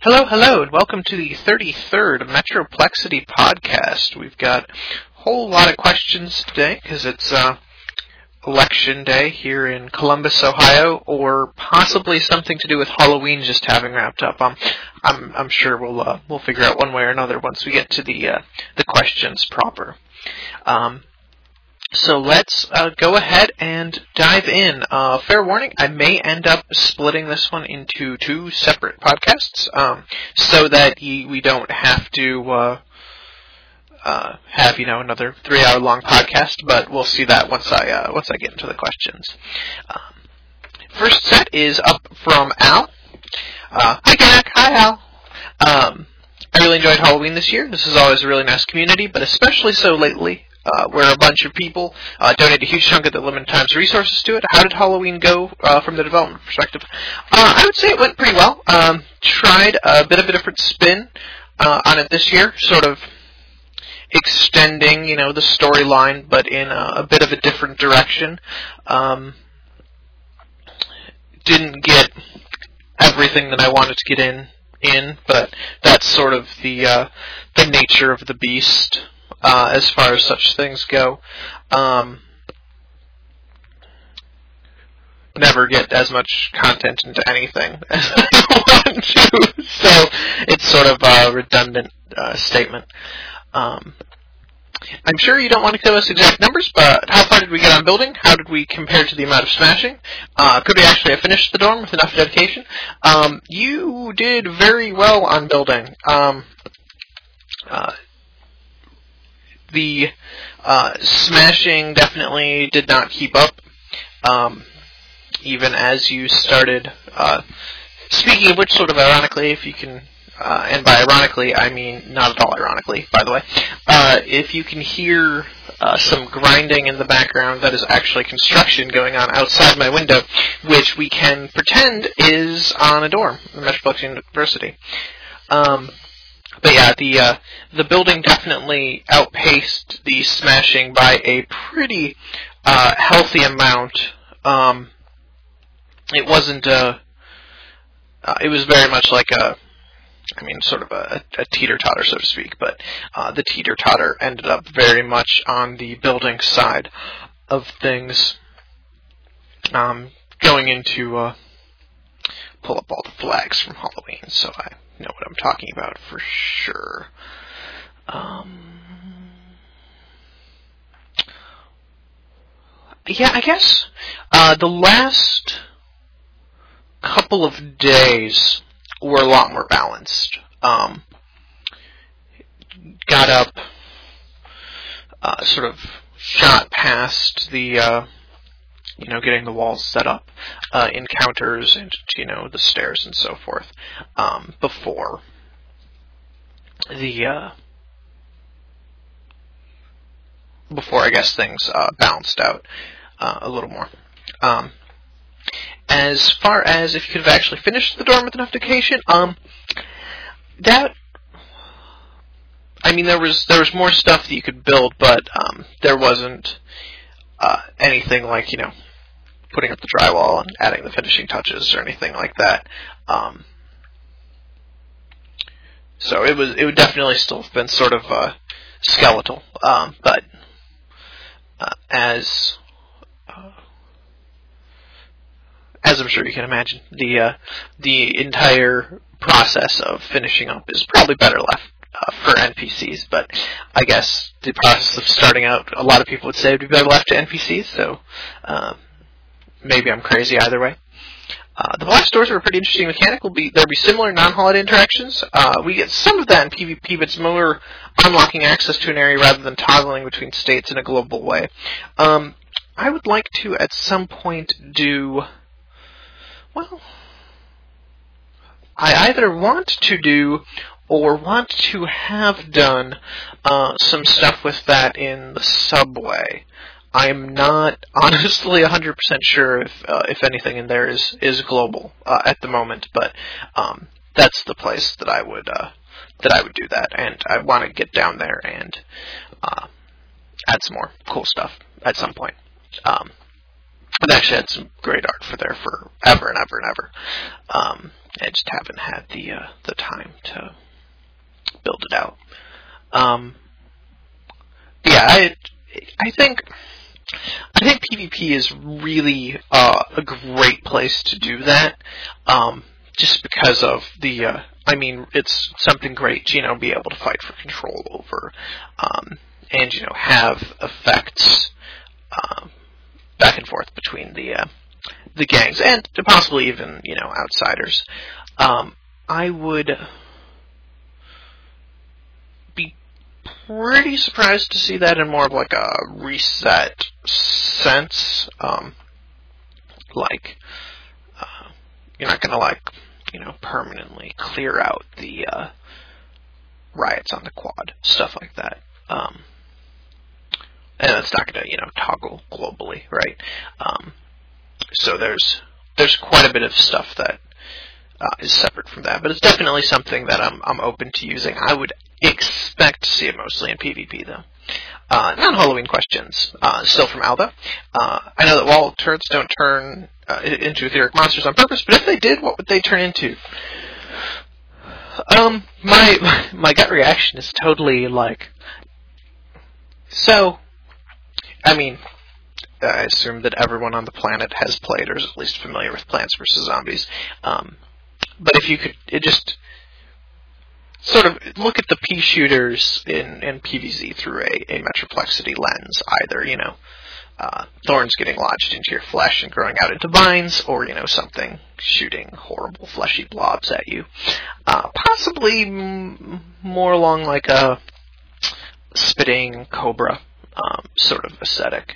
Hello, and welcome to the 33rd Metroplexity podcast. We've got a whole lot of questions today because it's election day here in Columbus, Ohio, or possibly something to do with Halloween just having wrapped up. I'm sure we'll figure out one way or another once we get to the questions proper. So let's go ahead and dive in. Fair warning, I may end up splitting this one into two separate podcasts, so that we don't have to have another 3-hour long podcast. But we'll see that once I get into the questions. First set is up from Al. Hi, Jack. Hi, Al. I really enjoyed Halloween this year. This is always a really nice community, but especially so lately. Where a bunch of people donate a huge chunk of their limited time's resources to it. How did Halloween go from the development perspective? I would say it went pretty well. Tried a bit of a different spin on it this year, sort of extending, the storyline, but in a bit of a different direction. Didn't get everything that I wanted to get in, but that's sort of the nature of the beast. As far as such things go, never get as much content into anything as I want to, so it's sort of a redundant statement. I'm sure you don't want to give us exact numbers, but how far did we get on building? How did we compare to the amount of smashing? Could we actually have finished the dorm with enough dedication? You did very well on building. The smashing definitely did not keep up, even as you started. Speaking of which, sort of ironically, if you can, and by ironically, I mean not at all ironically, by the way, if you can hear some grinding in the background, that is actually construction going on outside my window, which we can pretend is on a dorm at Metropolitan University. But yeah, the building definitely outpaced the smashing by a pretty healthy amount. It wasn't it was very much like sort of a teeter-totter, so to speak, but the teeter-totter ended up very much on the building side of things. Going into pull up all the flags from Halloween, so I know what I'm talking about for sure. Yeah, I guess the last couple of days were a lot more balanced. Got up, sort of shot past the getting the walls set up, encounters, and, the stairs and so forth, before I guess things balanced out a little more. As far as if you could have actually finished the dorm with enough dedication, there was more stuff that you could build, but there wasn't anything like, putting up the drywall and adding the finishing touches or anything like that. So it would definitely still have been sort of skeletal, but as I'm sure you can imagine, the entire process of finishing up is probably better left for NPCs, but I guess the process of starting out, a lot of people would say it would be better left to NPCs, so maybe I'm crazy either way. The blast doors are a pretty interesting mechanic. There'll be similar non-holiday interactions. We get some of that in PvP, but it's more unlocking access to an area rather than toggling between states in a global way. I would like to, at some point, I either want to do or want to have done some stuff with that in the subway. I'm not honestly 100% sure if anything in there is global at the moment, but that's the place that I would do that, and I want to get down there and add some more cool stuff at some point. I've actually had some great art for there forever and ever and ever. I just haven't had the time to build it out. Yeah, I think PvP is really a great place to do that. Just because of it's something great to, be able to fight for control over, and, have effects, back and forth between the gangs, and possibly even, outsiders. I would be pretty surprised to see that in more of like a reset sense. You're not gonna permanently clear out the riots on the quad, stuff like that. And it's not gonna, toggle globally, right? So there's quite a bit of stuff that is separate from that, but it's definitely something that I'm open to using. I would expect to see it mostly in PvP, though. Non-Halloween questions, still from Alba. I know that wall turrets don't turn into etheric monsters on purpose, but if they did, what would they turn into? My gut reaction is totally so. I assume that everyone on the planet has played or is at least familiar with Plants vs. Zombies. But if you could just sort of look at the pea shooters in PvZ through a Metroplexity lens, either, thorns getting lodged into your flesh and growing out into vines, or, something shooting horrible fleshy blobs at you. Possibly more along like a spitting cobra sort of aesthetic.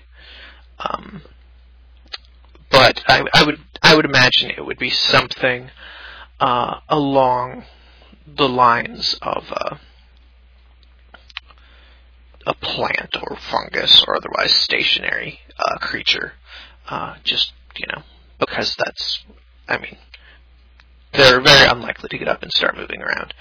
But I would imagine it would be something along the lines of a plant or fungus or otherwise stationary creature. Just, because they're very unlikely to get up and start moving around.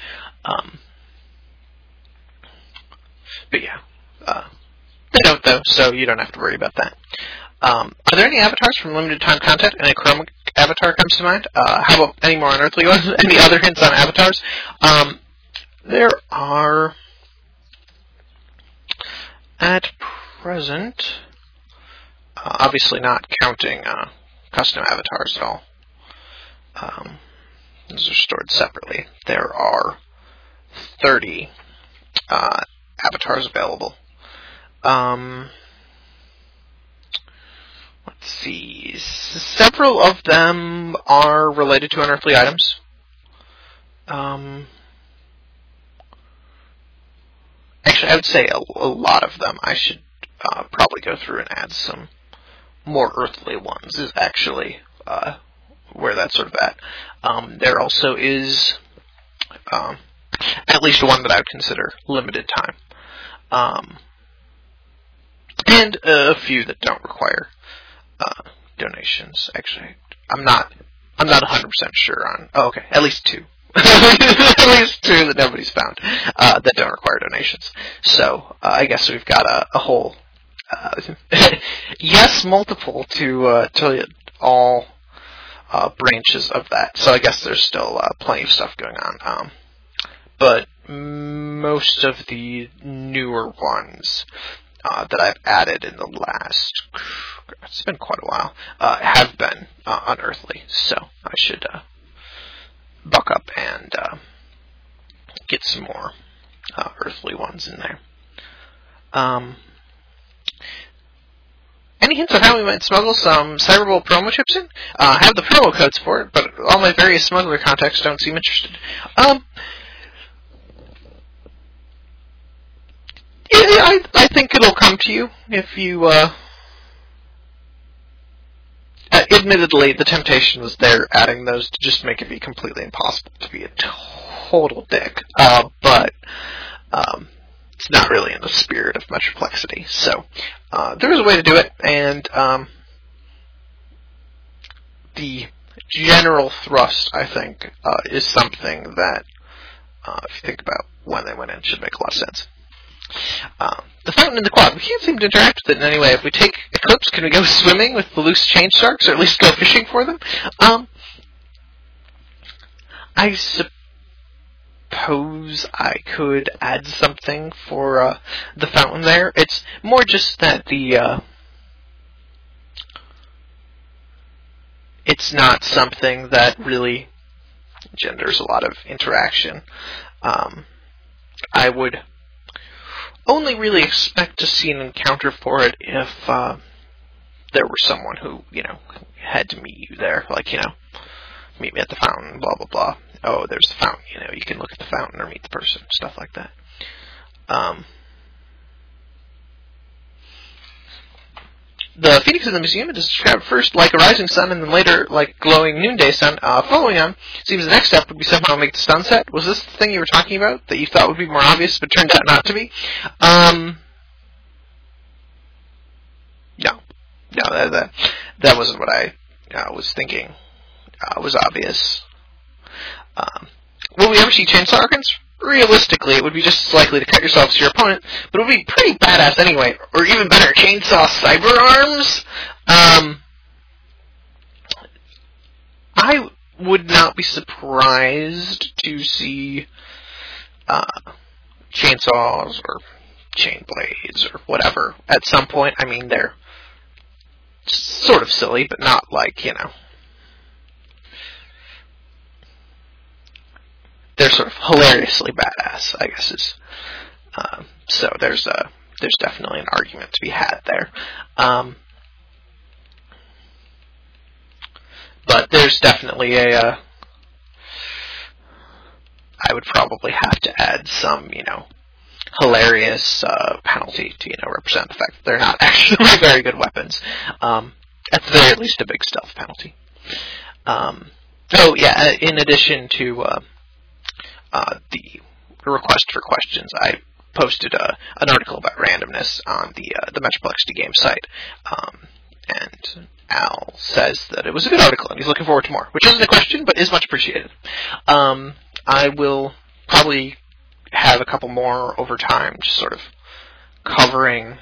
But yeah, they don't though, so you don't have to worry about that. Are there any avatars from limited time content? Any Chroma avatar comes to mind? How about any more unearthly ones? Any other hints on avatars? There are, at present, obviously not counting custom avatars at all. Those are stored separately. There are 30 avatars available. Let's see. Several of them are related to unearthly items. Actually, I would say a lot of them. I should probably go through and add some more earthly ones, is actually where that's sort of at. There also is at least one that I would consider limited time. And a few that don't require donations. Actually, I'm not 100% sure on. Oh, okay, at least two. At least two that nobody's found that don't require donations. So I guess we've got a whole multiple to all branches of that. So I guess there's still plenty of stuff going on. But most of the newer ones that I've added in the last, it's been quite a while, have been unearthly. So I should buck up and get some more earthly ones in there. Any hints on how we might smuggle some Cyberbolt promo chips in? I have the promo codes for it, but all my various smuggler contacts don't seem interested. I think it'll come to you if you, admittedly, the temptation was there adding those to just make it be completely impossible to be a total dick. But it's not really in the spirit of Metroplexity. So, there is a way to do it, and the general thrust, I think, is something that, if you think about when they went in, should make a lot of sense. The fountain in the quad. We can't seem to interact with it in any way. If we take Eclipse, can we go swimming with the loose chain sharks, or at least go fishing for them? I suppose I could add something for the fountain there. It's more just that it's not something that really genders a lot of interaction. I would only really expect to see an encounter for it if there were someone who, had to meet you there. Like, meet me at the fountain, blah, blah, blah. Oh, there's the fountain, you can look at the fountain or meet the person, stuff like that. The phoenix in the museum is described first like a rising sun and then later like glowing noonday sun. Following on, seems the next step would be somehow make the sun set. Was this the thing you were talking about that you thought would be more obvious but turned out not to be? No, that wasn't what I was thinking was obvious. Will we ever see chainsaw organs? Realistically, it would be just as likely to cut yourself as your opponent, but it would be pretty badass anyway. Or even better, chainsaw cyber arms? I would not be surprised to see chainsaws or chain blades or whatever at some point. I mean, they're sort of silly, but not like, they're sort of hilariously badass, I guess is. So there's definitely an argument to be had there. But there's definitely I would probably have to add some, hilarious penalty to, represent the fact that they're not actually very good weapons. At the very least, a big stealth penalty. In addition to the request for questions, I posted an article about randomness on the Metroplex game site, and Al says that it was a good article and he's looking forward to more, which isn't a question but is much appreciated. I will probably have a couple more over time, just sort of covering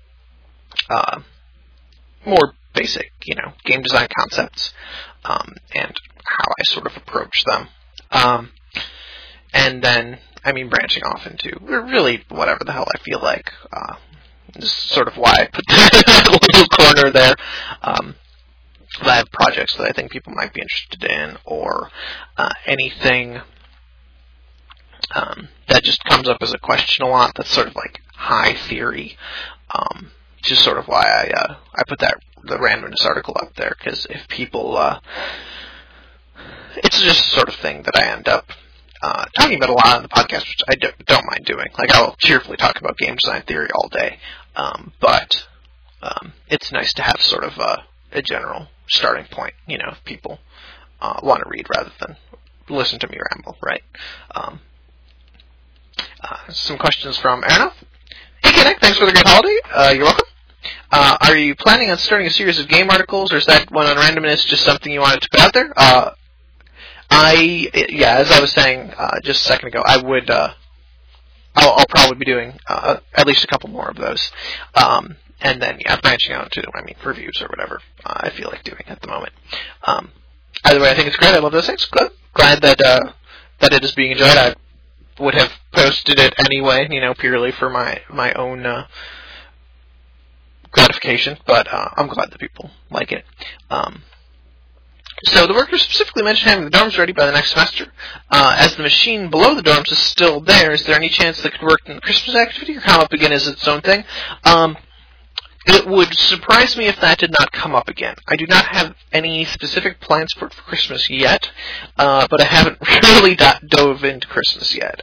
more basic, game design concepts and how I sort of approach them. And then, branching off into really whatever the hell I feel like. This is sort of why I put that little corner there. I have projects that I think people might be interested in, or anything that just comes up as a question a lot that's sort of like high theory. Just sort of why I put the randomness article up there, because if people... it's just the sort of thing that I end up talking about a lot on the podcast, which I don't mind doing. Like, I'll cheerfully talk about game design theory all day, but it's nice to have sort of a general starting point, if people want to read rather than listen to me ramble, right? Some questions from Aronoff. Hey, Kinnick, thanks for the great holiday. You're welcome. Are you planning on starting a series of game articles, or is that one on randomness just something you wanted to put out there? As I was saying just a second ago, I would, I'll probably be doing at least a couple more of those. And then, branching out to, reviews or whatever I feel like doing at the moment. Either way, I think it's great. I love those things. Glad that it is being enjoyed. I would have posted it anyway, purely for my own gratification, but I'm glad that people like it. So the workers specifically mentioned having the dorms ready by the next semester. As the machine below the dorms is still there, is there any chance that could work in the Christmas activity, or come up again as its own thing? It would surprise me if that did not come up again. I do not have any specific plans for it for Christmas yet, but I haven't really dove into Christmas yet.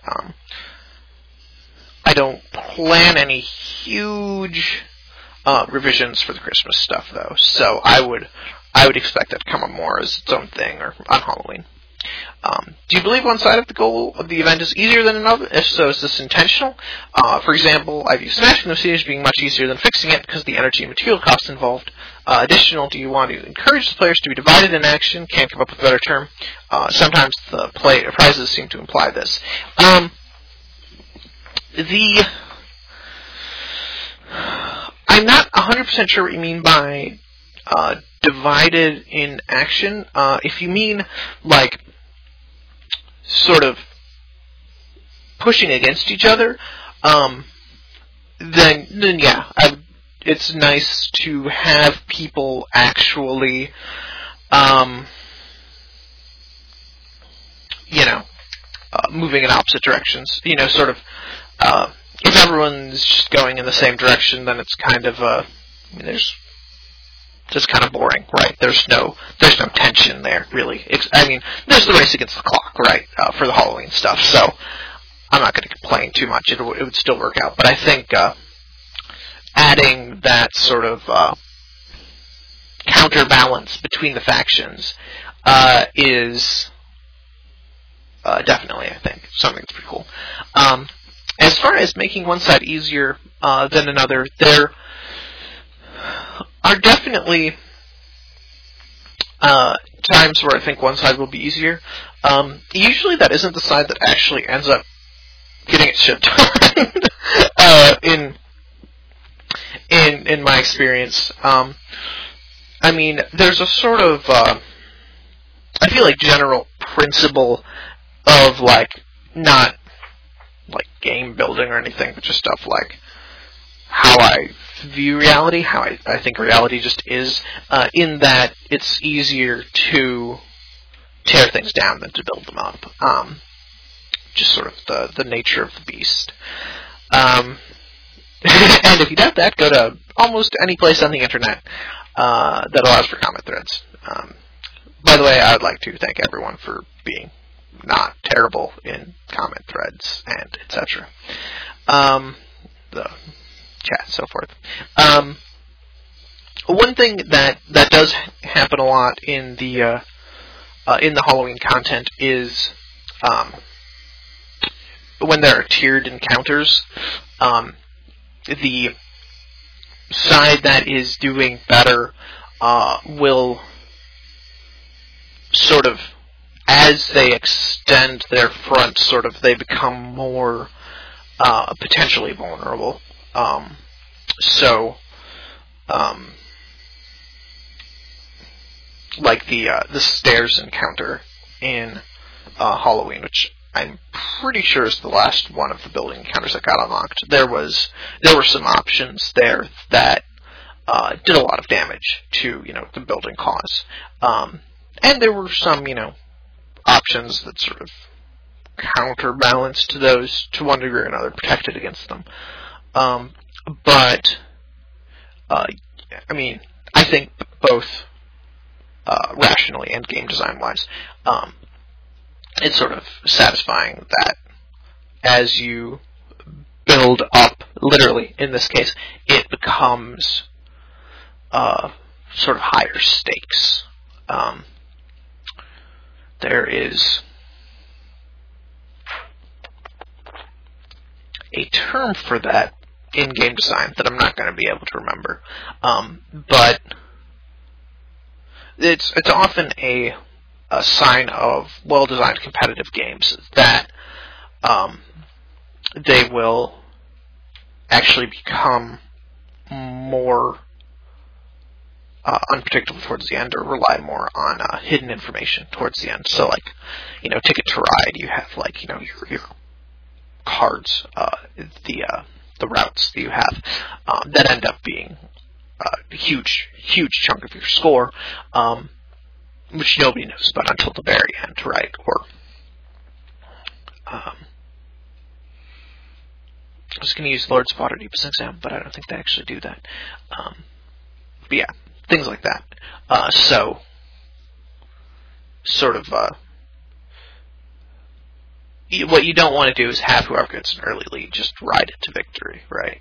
I don't plan any huge revisions for the Christmas stuff, though, so I would expect that to come up more as its own thing, or on Halloween. Do you believe one side of the goal of the event is easier than another? If so, is this intentional? For example, I view smashing the siege being much easier than fixing it because of the energy and material costs involved. Additional, do you want to encourage the players to be divided in action? Can't come up with a better term. Sometimes the prizes seem to imply this. I'm not 100% sure what you mean by divided in action. If you mean, like, sort of pushing against each other, then yeah, it's nice to have people actually, moving in opposite directions. Sort of, if everyone's just going in the same direction, then it's kind of, there's just kind of boring, right? There's no tension there, really. There's the race against the clock, right, for the Halloween stuff, so I'm not going to complain too much. It would still work out. But I think adding that sort of counterbalance between the factions is definitely, I think, something that's pretty cool. As far as making one side easier than another, there are definitely times where I think one side will be easier. Usually that isn't the side that actually ends up getting its shit done. In my experience, there's a sort of I feel like general principle of not game building or anything, but just stuff like how I view reality, how I think reality just is, in that it's easier to tear things down than to build them up. Just sort of the nature of the beast. And if you doubt that, go to almost any place on the internet that allows for comment threads. By the way, I would like to thank everyone for being not terrible in comment threads and etc. The chat and so forth. One thing that does happen a lot in the Halloween content is when there are tiered encounters, the side that is doing better will sort of, as they extend their front, they become more potentially vulnerable. Like the stairs encounter in Halloween, which I'm pretty sure is the last one of the building encounters that got unlocked. There were some options there that did a lot of damage to the building cause, and there were some options that sort of counterbalanced those to one degree or another, protected against them. But I think both rationally and game design wise, it's sort of satisfying that as you build up, literally in this case, it becomes sort of higher stakes. There is a term for that in game design that I'm not going to be able to remember, but it's often a sign of well-designed competitive games that they will actually become more unpredictable towards the end, or rely more on hidden information towards the end. So, Ticket to Ride, you have your cards, the routes that you have that end up being a huge chunk of your score, which nobody knows about until the very end, right? Or I was going to use Lords of Waterdeep as an example, but I don't think they actually do that. But yeah, things like that. So, sort of, what you don't want to do is have whoever gets an early lead just ride it to victory, right?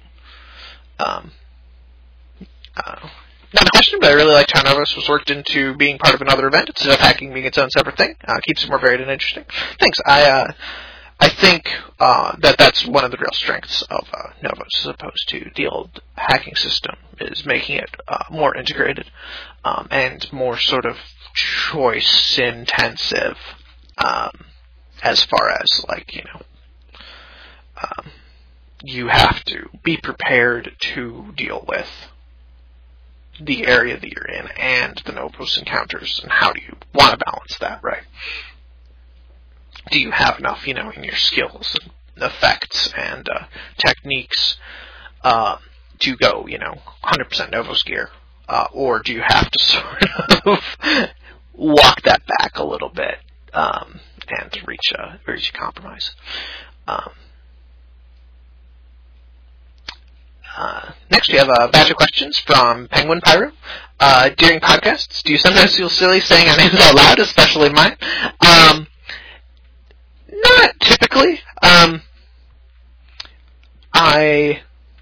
Not a question, but I really liked how Novos was worked into being part of another event instead of hacking being its own separate thing. Keeps it more varied and interesting. Thanks. I think that's one of the real strengths of Novos, as opposed to the old hacking system, is making it more integrated and more sort of choice intensive, as far as you have to be prepared to deal with the area that you're in and the Novos encounters, and how do you want to balance that, right? do you have enough, in your skills and effects and techniques to go, 100% Novos gear, or do you have to sort of walk that back a little bit and reach a compromise? Next, we have a batch of questions from Penguin Pyro. During podcasts, do you sometimes feel silly saying our names out loud, especially mine? Not typically. I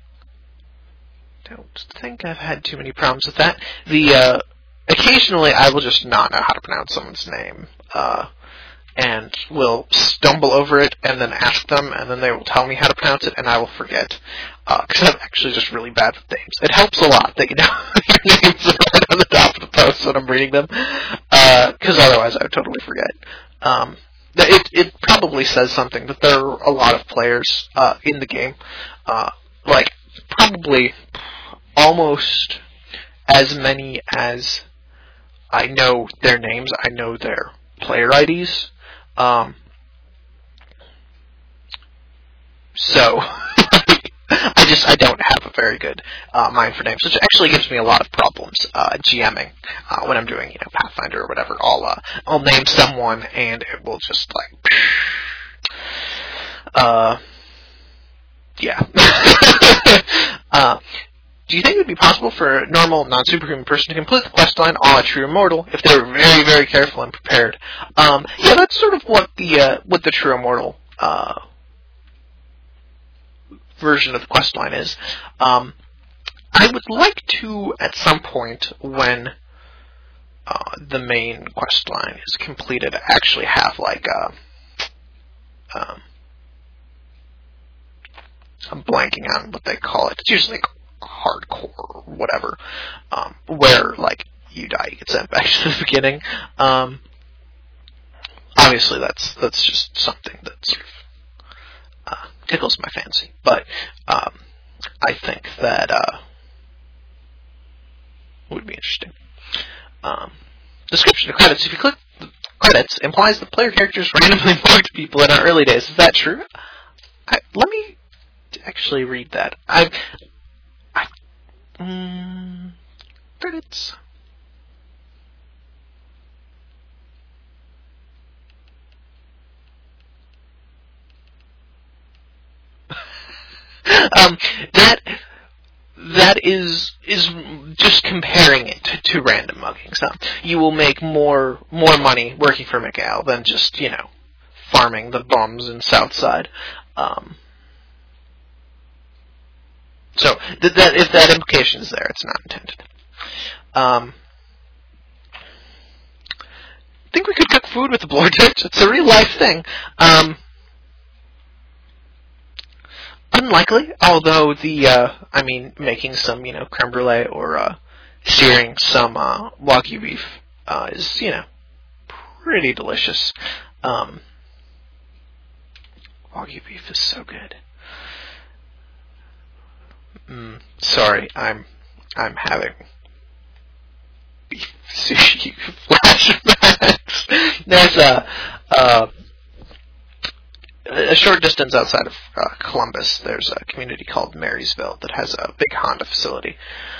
don't think I've had too many problems with that. Occasionally I will just not know how to pronounce someone's name, and will stumble over it and then ask them, and then they will tell me how to pronounce it, and I will forget. Because I'm actually just really bad with names. It helps a lot that your names are right on the top of the post when I'm reading them, because otherwise I would totally forget. It probably says something that there are a lot of players in the game, probably almost as many as I know their names, I know their player IDs. So I don't have a very good mind for names, which actually gives me a lot of problems GMing when I'm doing Pathfinder or whatever. I'll name someone and it will just yeah. Do you think it would be possible for a normal, non-superhuman person to complete the questline a la True Immortal if they were very, very careful and prepared? Yeah, that's sort of what the True Immortal version of the questline is. I would like to, at some point, when the main questline is completed, actually have I'm blanking on what they call it. It's usually hardcore or whatever, where you die, you get sent back to the beginning. Obviously, that's just something that sort of tickles my fancy, but I think that would be interesting. Description of credits. If you click the credits, implies the player characters randomly marked people in our early days. Is that true? Let me actually read that. Credits. That is just comparing it to random muggings. You will make more money working for Miguel than just farming the bums in Southside. So if that implication is there, it's not intended. I think we could cook food with the Blortich. It's a real life thing. Unlikely, although making some creme brulee or searing some Wagyu beef is pretty delicious. Wagyu beef is so good. Sorry, I'm having beef sushi flashbacks. There's a short distance outside of Columbus. There's a community called Marysville that has a big Honda facility,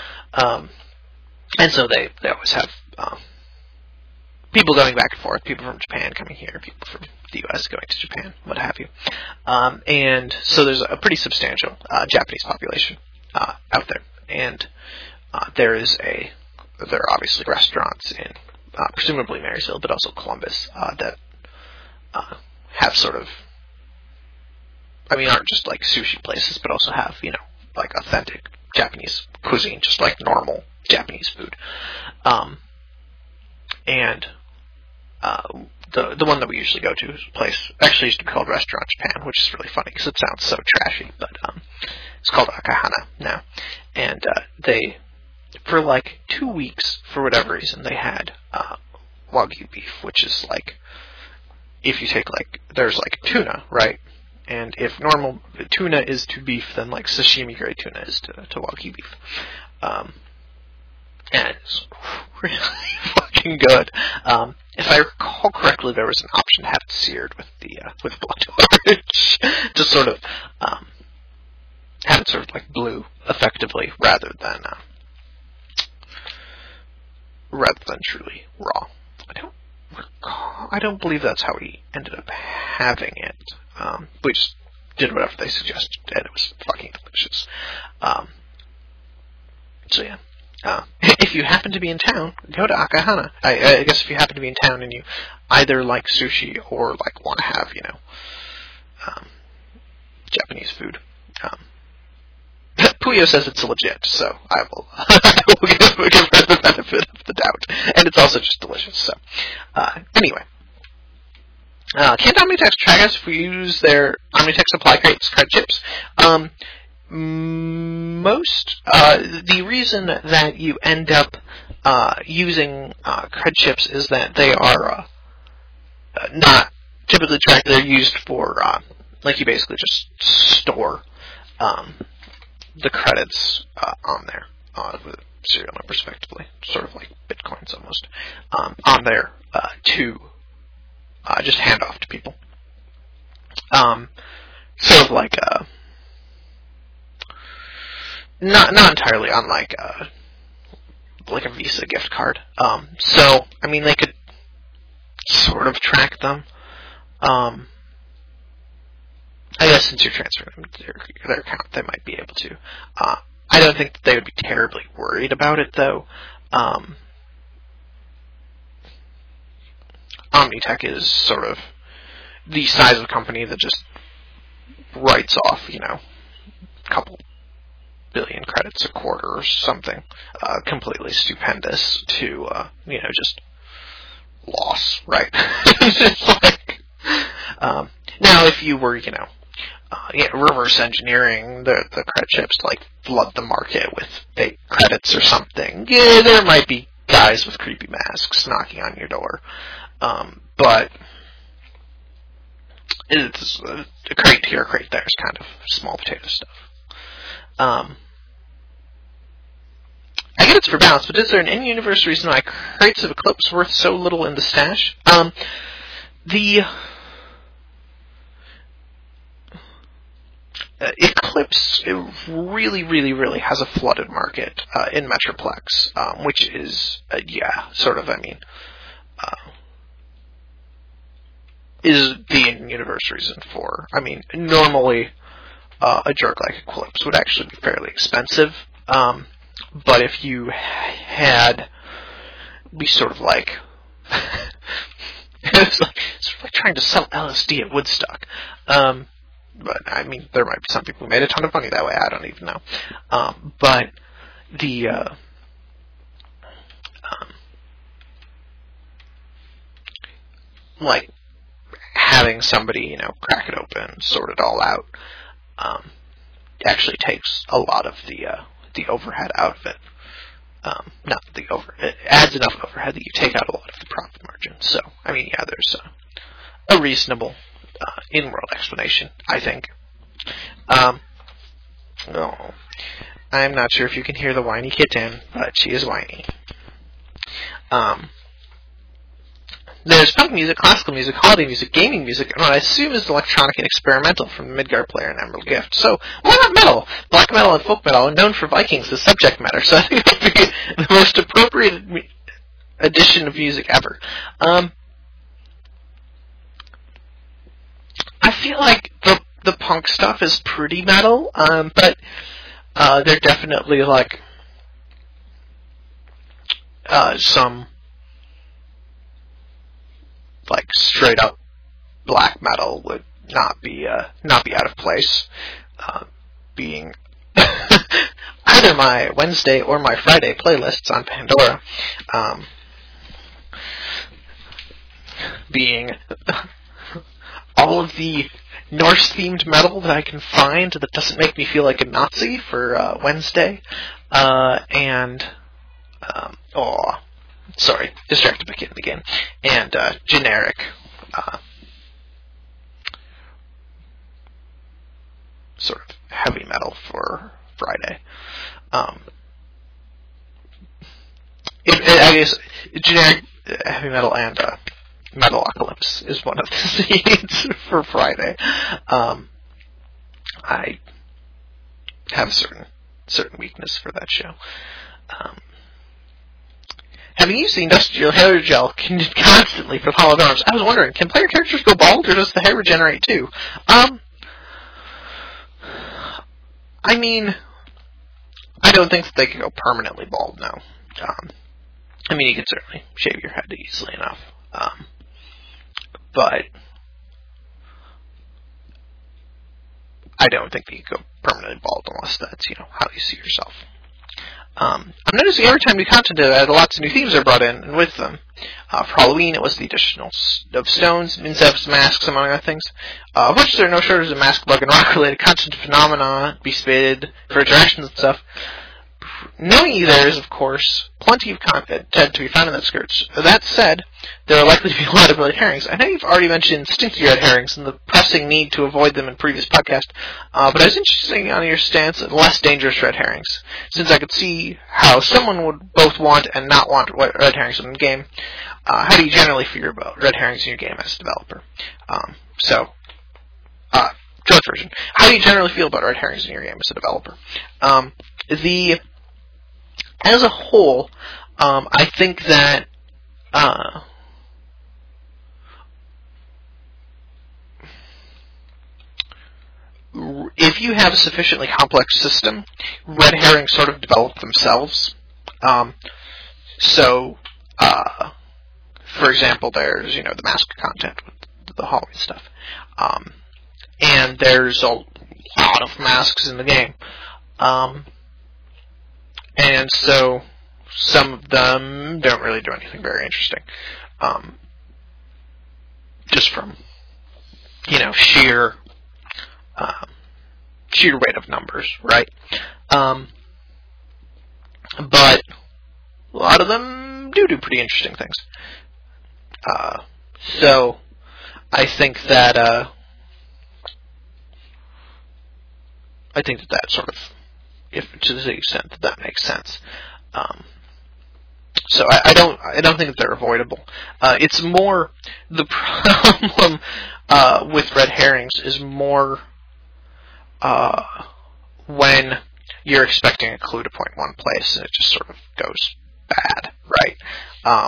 and so they always have people going back and forth. People from Japan coming here, people from the U.S. going to Japan, what have you. And so there's a pretty substantial Japanese population out there, and there are obviously restaurants in presumably Marysville, but also Columbus that have sort of, aren't just sushi places, but also have authentic Japanese cuisine, just like normal Japanese food. And the one that we usually go to is a place actually used to be called Restaurant Japan, which is really funny because it sounds so trashy, but it's called Akahana now. And they, for 2 weeks, for whatever reason, they had Wagyu beef, which is if you take there's tuna, right? And if normal tuna is to beef, then sashimi grade tuna is to Wagyu beef. And it's really fucking fucking good. If I recall correctly, there was an option to have it seared with blood orange, just sort of have it sort of like blue, effectively, rather than truly raw. I don't believe that's how we ended up having it. We just did whatever they suggested, and it was fucking delicious. So yeah. If you happen to be in town, go to Akahana. I guess if you happen to be in town and you either like sushi or like want to have, Japanese food. Puyo says it's legit, so I will give her the benefit of the doubt. And it's also just delicious, so. Anyway. Can't Omnitex track us if we use their Omnitex supply crates, credit chips? The reason that you end up using cred chips is that they are not typically tracked. They're used for, you basically just store the credits on there with serial number, respectively, sort of like bitcoins almost, on there to just hand off to people. Sort of like not entirely unlike a Visa gift card. So I mean, they could sort of track them. I guess since you're transferring them to their account, they might be able to. I don't think that they would be terribly worried about it, though. Omnitech is sort of the size of company that just writes off, a couple billion credits a quarter or something, completely stupendous to, just loss, right? It's like, now if you were, reverse engineering the credit chips to flood the market with fake credits or something, yeah, there might be guys with creepy masks knocking on your door. But it's a crate here, a crate there is kind of small potato stuff. I get it's for balance, but is there an in-universe reason why crates of Eclipse worth so little in the stash? The Eclipse really, really, really has a flooded market in Metroplex, which is, is the in-universe reason for. I mean, normally a jerk like Eclipse would actually be fairly expensive, but if you had be sort of like it's sort of like trying to sell LSD at Woodstock. But I mean, there might be some people who made a ton of money that way. I don't even know. But the having somebody crack it open, sort it all out, actually takes a lot of the overhead out of it. It adds enough overhead that you take out a lot of the profit margin. So I mean, yeah, there's a reasonable in-world explanation, I think. No, I'm not sure if you can hear the whiny kitten, but she is whiny. There's punk music, classical music, holiday music, gaming music, and what I assume is electronic and experimental from the Midgard player and Emerald Gift. So, why not metal? Black metal and folk metal are known for Vikings as subject matter, so I think it would be the most appropriate addition of music ever. I feel like the punk stuff is pretty metal, but they're definitely some straight up black metal would not be out of place, being either my Wednesday or my Friday playlists on Pandora, being all of the Norse-themed metal that I can find that doesn't make me feel like a Nazi for Wednesday, distracted by kitten again, and generic sort of heavy metal for Friday. I guess generic heavy metal and Metalocalypse is one of the seeds for Friday. I have a certain weakness for that show. Having used the industrial hair gel constantly for Hall of Arms, I was wondering, can player characters go bald, or does the hair regenerate too? I mean, I don't think that they can go permanently bald, no. I mean, you can certainly shave your head easily enough. But I don't think that you can go permanently bald unless that's, how you see yourself. I'm noticing every time new content, lots of new themes are brought in, and with them. For Halloween, it was the addition of stones, insects, masks, among other things. Of which there are no shortage of mask, bug, and rock-related content phenomena to be spotted for interactions and stuff. Knowing there is, of course, plenty of content to be found in that skirts. That said, there are likely to be a lot of red herrings. I know you've already mentioned stinky red herrings and the pressing need to avoid them in previous podcasts, but I was interested on your stance on less dangerous red herrings, since I could see how someone would both want and not want red herrings in the game. How do you generally feel about red herrings in your game as a developer? Short version. How do you generally feel about red herrings in your game as a developer? As a whole, I think that if you have a sufficiently complex system, red herrings sort of develop themselves. For example, there's, the mask content with the Halloween stuff. And there's a lot of masks in the game. And so some of them don't really do anything very interesting. Just from, sheer weight of numbers, right? But a lot of them do pretty interesting things. So I think that sort of, if to the extent that makes sense. So I don't think that they're avoidable. It's more the problem with red herrings is more when you're expecting a clue to point one place and it just sort of goes bad, right?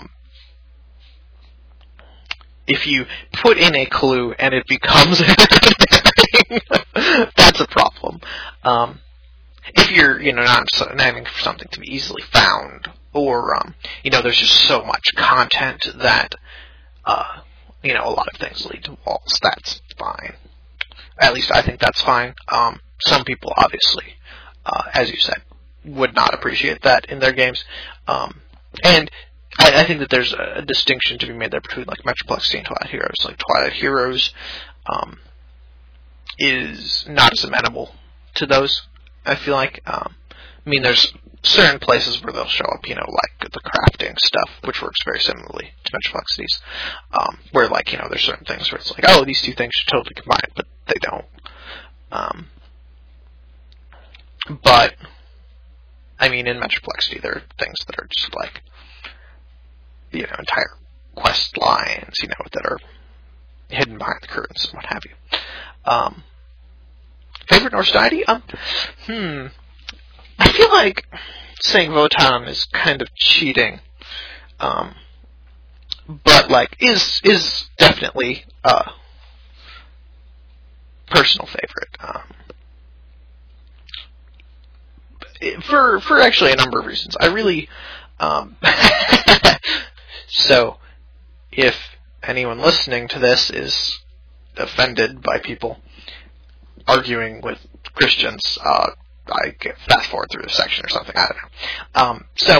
If you put in a clue and it becomes a herring, that's a problem. If you're, not aiming for something to be easily found, or, there's just so much content that, a lot of things lead to walls, that's fine. At least I think that's fine. Some people, obviously, as you said, would not appreciate that in their games. And I think that there's a distinction to be made there between, like, Metroplex and Twilight Heroes. Like, Twilight Heroes is not as amenable to those. I feel like, there's certain places where they'll show up, like the crafting stuff, which works very similarly to Metroplexities, where, like, there's certain things where it's like, oh, these two things should totally combine, but they don't. But, in Metroplex, there are things that are just like, entire quest lines, that are hidden behind the curtains and what have you. Favorite Norse deity? I feel like saying Wotan is kind of cheating. But, like, is definitely personal favorite. For actually a number of reasons. I really, so, if anyone listening to this is offended by people arguing with Christians, I get fast forward through the section or something, I don't know. So,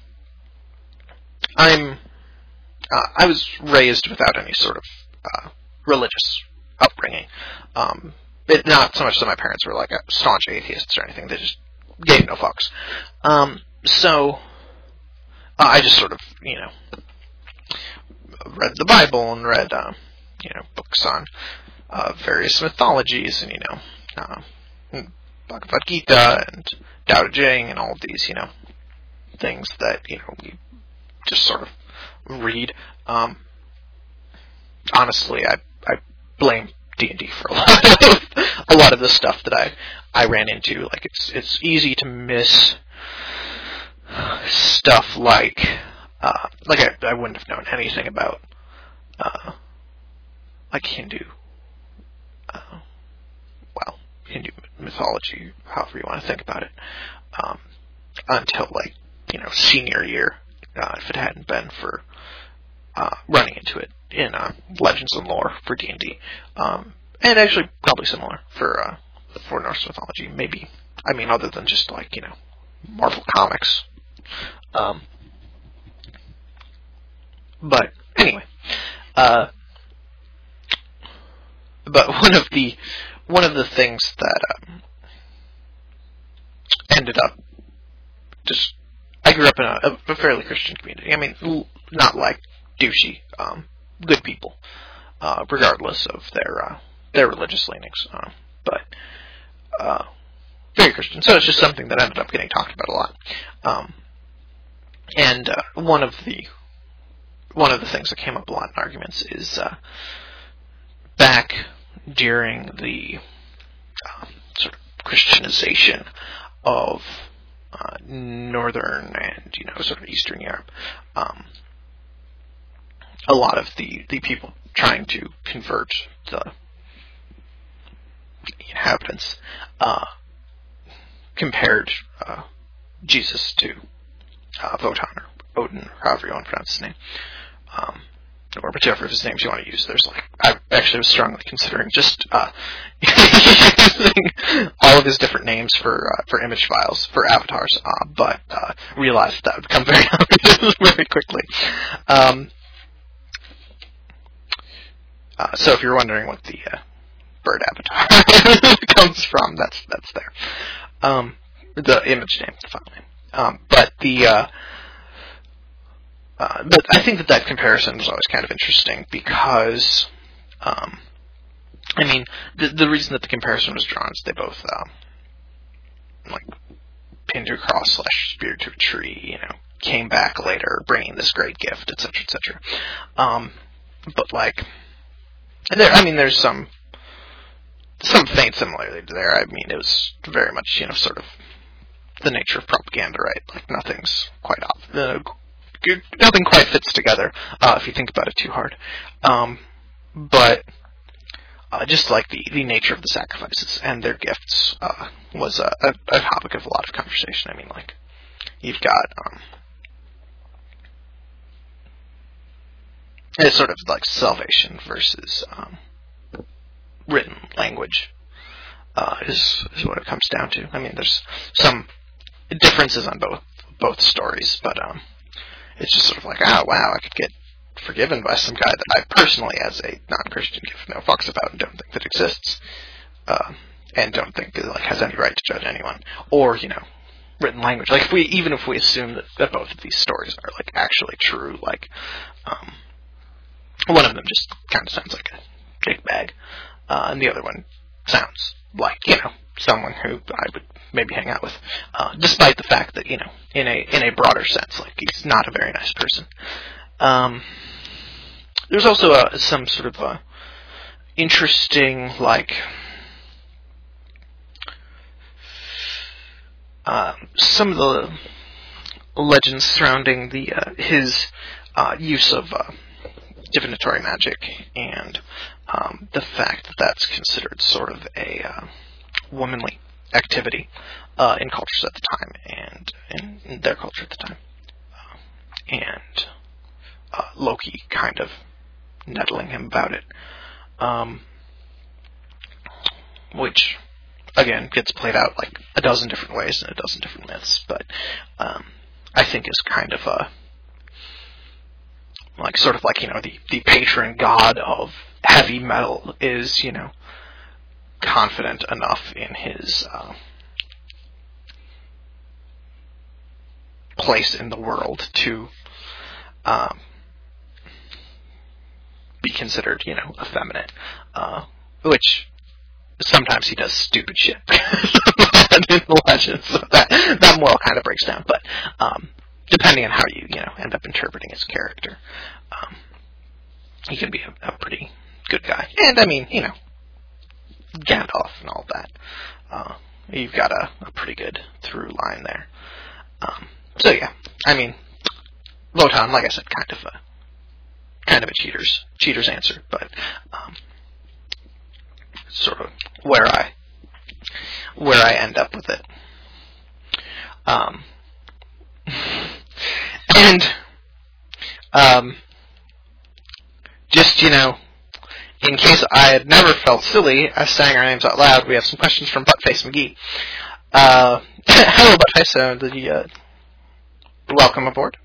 I was raised without any sort of religious upbringing. Not so much that my parents were like staunch atheists or anything, they just gave no fucks. So, I just sort of, read the Bible and read, books on various mythologies and, Bhagavad Gita and Tao Te Ching and all of these, things that, we just sort of read. Honestly, I blame D&D for a lot of the stuff that I ran into. Like it's easy to miss stuff like I wouldn't have known anything about like Hindu Hindu mythology, however you want to think about it, until senior year, if it hadn't been for running into it in Legends and Lore for D&D, and actually probably similar for Norse mythology. Maybe, other than just Marvel Comics. But anyway, but one of the things that ended up I grew up in a fairly Christian community. Not like douchey, good people, regardless of their religious leanings, but very Christian. So it's just something that ended up getting talked about a lot. And one of the things that came up a lot in arguments is back during the sort of Christianization of northern and sort of Eastern Europe. A lot of the people trying to convert the inhabitants compared Jesus to Wotan or Odin, however you want to pronounce his name, or whichever of his names you want to use. I actually was strongly considering just using all of his different names for image files for avatars, but realized that would become very obvious very quickly. So if you're wondering what the bird avatar comes from, that's there. The image name, the file name. But I think that comparison was always kind of interesting because, the reason that the comparison was drawn is they both, pinned your cross / speared to a tree, came back later bringing this great gift, etc., etc. But there's some faint similarity there. It was very much, sort of the nature of propaganda, right? Nothing's quite off. Nothing quite fits together if you think about it too hard. But just the nature of the sacrifices and their gifts was a topic of a lot of conversation. You've got it's sort of salvation versus written language is what it comes down to. There's some differences on both stories, but it's just sort of wow, I could get forgiven by some guy that I personally, as a non-Christian, give no fucks about and don't think that exists, and don't think that has any right to judge anyone, or written language. Even if we assume that both of these stories are actually true, one of them just kind of sounds like a big bag, and the other one sounds like someone who I would maybe hang out with, despite the fact that in a broader sense, he's not a very nice person. There's also some sort of interesting some of the legends surrounding his use of divinatory magic, and the fact that that's considered sort of a womanly activity in cultures at the time, and in their culture at the time. And Loki kind of nettling him about it. Which, again, gets played out a dozen different ways in a dozen different myths, but I think is kind of the patron god of heavy metal is, confident enough in his place in the world to be considered, effeminate, which sometimes he does stupid shit in the legends, so that moral kind of breaks down, but depending on how you end up interpreting his character. He can be a pretty good guy. And, I mean, Gandalf and all that. You've got a pretty good through line there. So, yeah, I mean, Wotan, like I said, kind of a cheater's answer, but sort of where I end up with it. Just, in case I had never felt silly as saying our names out loud, we have some questions from Buttface McGee. Hello, Buttface, welcome aboard.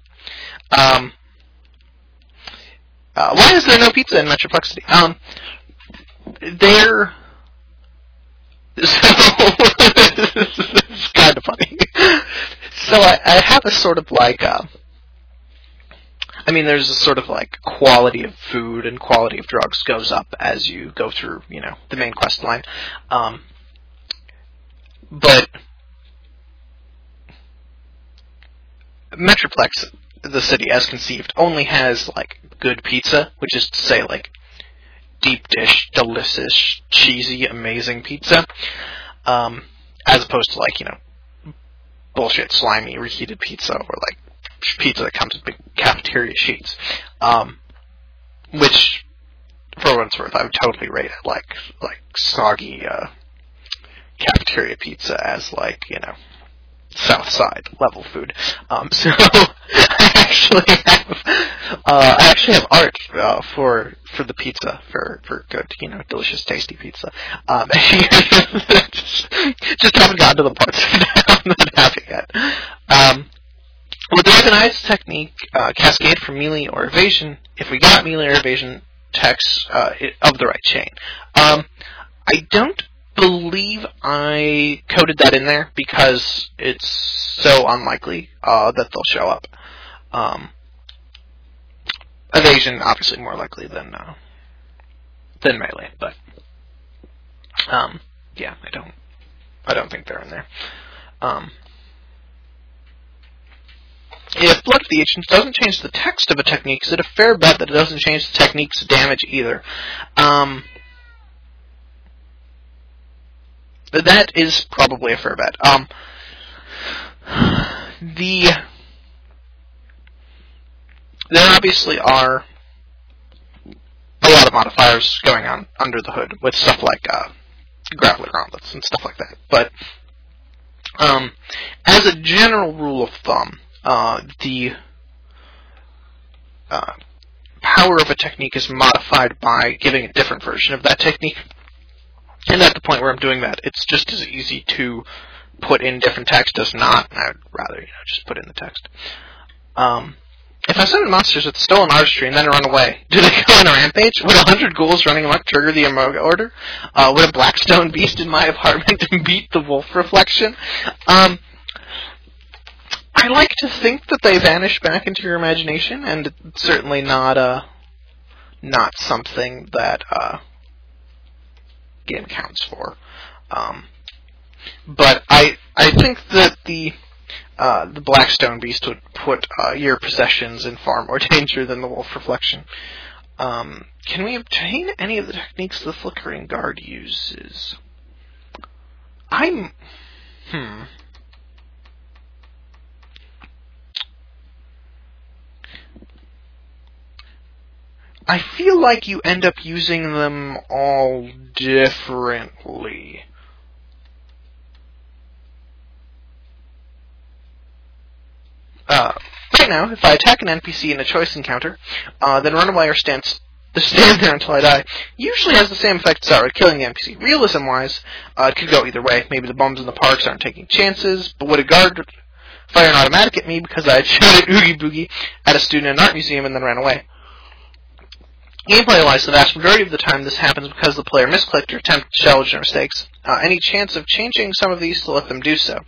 Why is there no pizza in Metroplexity? It's kind of funny. So I have a sort of like, there's a sort of like quality of food and quality of drugs goes up as you go through, the main quest line. But Metroplex, the city as conceived, only has like good pizza, which is to say like deep dish, delicious, cheesy, amazing pizza, as opposed to like, bullshit, slimy, reheated pizza, or like pizza that comes with big cafeteria sheets, which, for what it's worth, I would totally rate it like soggy cafeteria pizza as like, South Side level food. So I actually have art for the pizza, for good, delicious, tasty pizza. Just haven't gotten to the parts of it I'm not happy yet. Would the recognized technique cascade from melee or evasion if we got melee or evasion text of the right chain? I don't believe I coded that in there because it's so unlikely that they'll show up. Evasion, obviously, more likely than melee, but yeah, I don't think they're in there. If Blood of the Ancients doesn't change the text of a technique, is it a fair bet that it doesn't change the technique's damage either? That is probably a fair bet. There obviously are a lot of modifiers going on under the hood with stuff like grappler gauntlets and stuff like that. But as a general rule of thumb, the power of a technique is modified by giving a different version of that technique. And at the point where I'm doing that, it's just as easy to put in different text as not. I'd rather, just put in the text. If I summon monsters with stolen artistry and then run away, do they go on a rampage? Would 100 ghouls running amok trigger the Amoga order? Would a Blackstone beast in my apartment beat the wolf reflection? I like to think that they vanish back into your imagination, and it's certainly not something that game counts for. But I think that the Blackstone Beast would put your possessions in far more danger than the Wolf Reflection. Can we obtain any of the techniques the Flickering Guard uses? I feel like you end up using them all differently. Right now, if I attack an NPC in a choice encounter, then run away or stand there until I die, usually has the same effect as outright killing the NPC. Realism-wise, it could go either way. Maybe the bums in the parks aren't taking chances, but would a guard fire an automatic at me because I had shot at Oogie Boogie at a student in an art museum and then ran away? Gameplay-wise, the vast majority of the time this happens because the player misclicked or attempted to salvage their mistakes. Any chance of changing some of these to let them do so?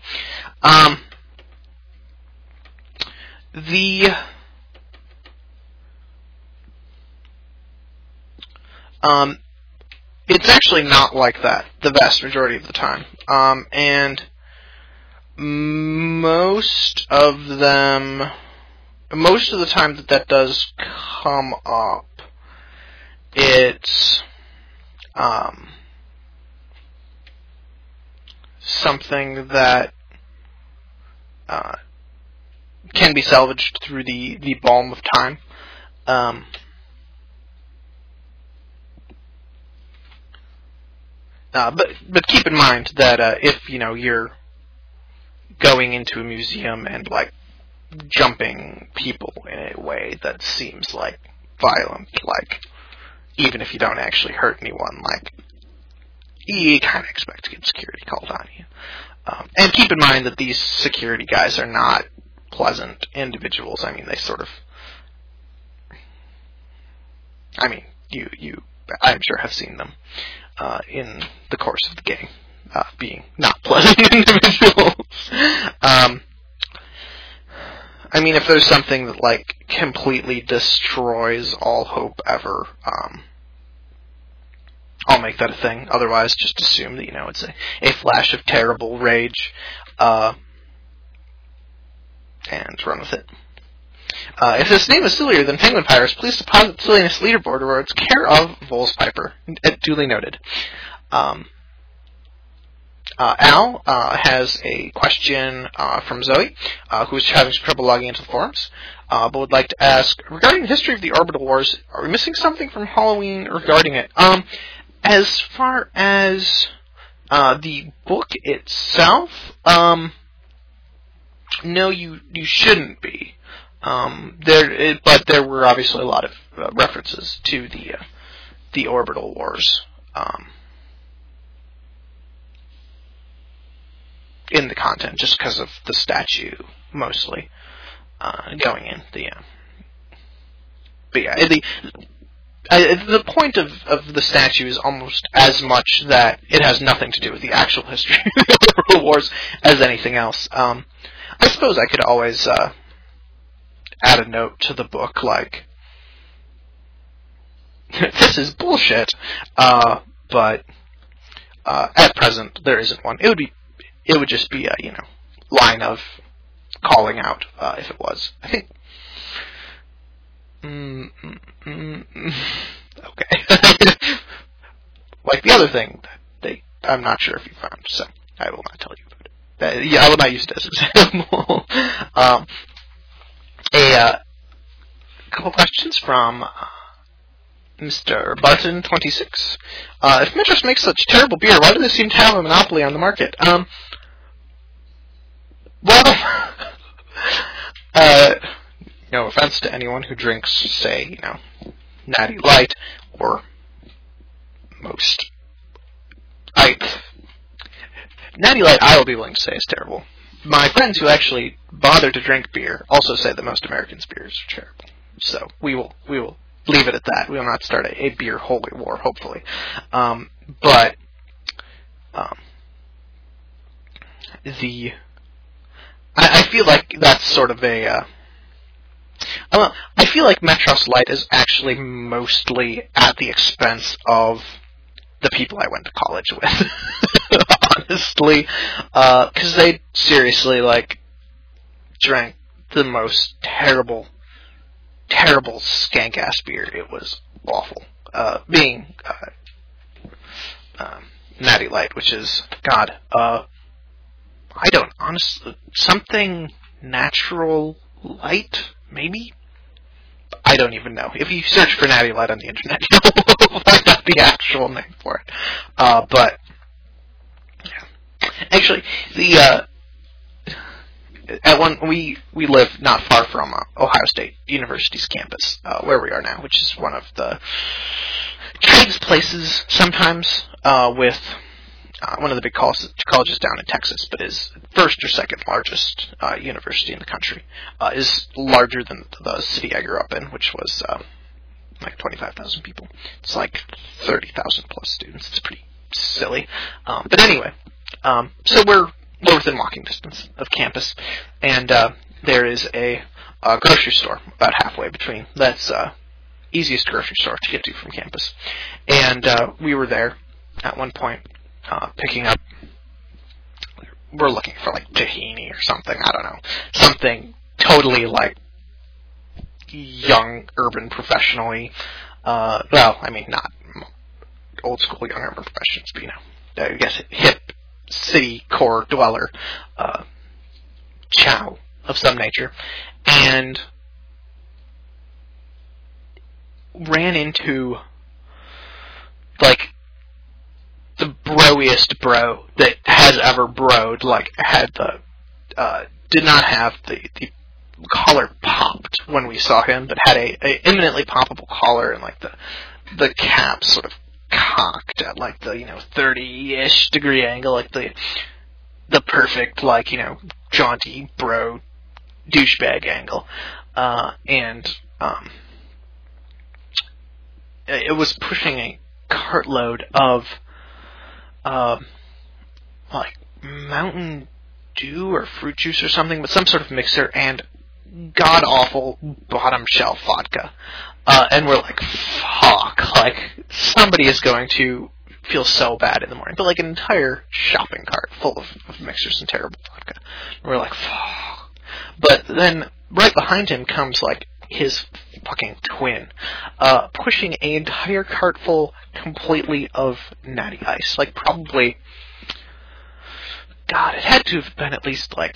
It's actually not like that the vast majority of the time. And most of them... most of the time that does come up, it's something that can be salvaged through the balm of time. But keep in mind that if you're going into a museum and like jumping people in a way that seems like violent, like even if you don't actually hurt anyone, like you kind of expect to get security called on you. And keep in mind that these security guys are not pleasant individuals. I mean, they sort of. I mean, you I'm sure have seen them in the course of the game, being not pleasant individuals. I mean, if there's something that like completely destroys all hope ever, I'll make that a thing. Otherwise, just assume that it's a flash of terrible rage, and run with it. If this name is sillier than Penguin Pirates, please deposit the silliness leaderboard where it's care of Volspiper. Duly noted. Al has a question from Zoe, who is having some trouble logging into the forums, but would like to ask, regarding the history of the Orbital Wars, are we missing something from Halloween regarding it? As far as the book itself, no, you shouldn't be. But there were obviously a lot of references to the Orbital Wars in the content, just because of the statue mostly going in. But yeah, the point of the statue is almost as much that it has nothing to do with the actual history of the Orbital Wars as anything else. I suppose I could always add a note to the book like, this is bullshit, but at present there isn't one. It would just be a line of calling out if it was. I think. Okay. Like the other thing that I'm not sure if you found, so I will not tell you about it. I will not use it as an example. A couple questions from Mr. Barton26. If Mitras makes such terrible beer, why do they seem to have a monopoly on the market? Well, no offense to anyone who drinks, say, Natty Light, or most. Natty Light, I will be willing to say is terrible. My friends who actually bother to drink beer also say that most Americans' beers are terrible. So we will leave it at that. We will not start a beer holy war, hopefully. But I feel like that's sort of a. I feel like Metros Light is actually mostly at the expense of the people I went to college with. Honestly, because they seriously drank the most terrible skank ass beer. It was awful. Being Natty Light, which is I don't honestly, something natural light maybe. I don't even know. If you search for Natty Light on the internet, you'll find out the actual name for it. But yeah, actually, we live not far from Ohio State University's campus, where we are now, which is one of the kids' places sometimes with one of the big colleges down in Texas, but is first or second largest university in the country. Is larger than the city I grew up in, which was 25,000 people. It's 30,000 plus students. It's pretty silly. But anyway, so we're within walking distance of campus, and there is a grocery store about halfway between. That's easiest grocery store to get to from campus. And we were there at one point picking up, we're looking for tahini or something, I don't know, something totally young urban professionally. Well, I mean, not old school young urban professionals, but, you know, I guess hip city core dweller, chow of some nature, and ran into, like, the broiest bro that has ever broed, like, had the, did not have the collar popped when we saw him, but had a imminently poppable collar and, like, the cap sort of cocked at, like, the, you know, 30-ish degree angle, like the perfect, like, you know, jaunty bro douchebag angle. And it was pushing a cartload of, like, Mountain Dew or fruit juice or something, but some sort of mixer, and god-awful bottom-shelf vodka. And we're like, fuck, like, somebody is going to feel so bad in the morning. But, like, an entire shopping cart full of mixers and terrible vodka. And we're like, fuck. But then, right behind him comes, like, his fucking twin, pushing an entire cart full completely of Natty Ice. Like, probably, God, it had to have been at least, like,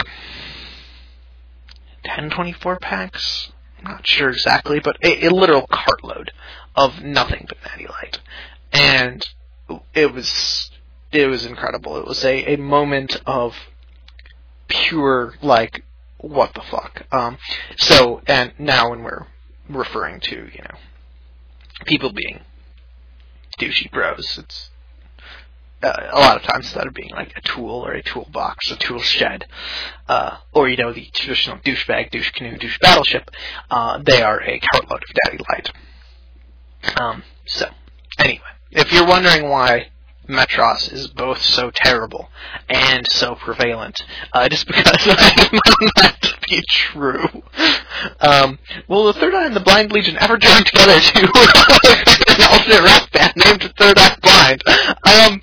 10 24 packs? I'm not sure exactly, but a literal cartload of nothing but Natty Light. And it was incredible. It was a moment of pure, like, what the fuck. So, and now when we're referring to, you know, people being douchey bros, it's a lot of times instead of being like a tool or a toolbox, a tool shed, or, you know, the traditional douchebag, douche canoe, douche battleship, they are a cartload of Natty Light. So, anyway, if you're wondering why Metros is both so terrible and so prevalent, just because I found that to be true. Will the Third Eye and the Blind Legion ever join together to an alternate rap band named Third Eye Blind?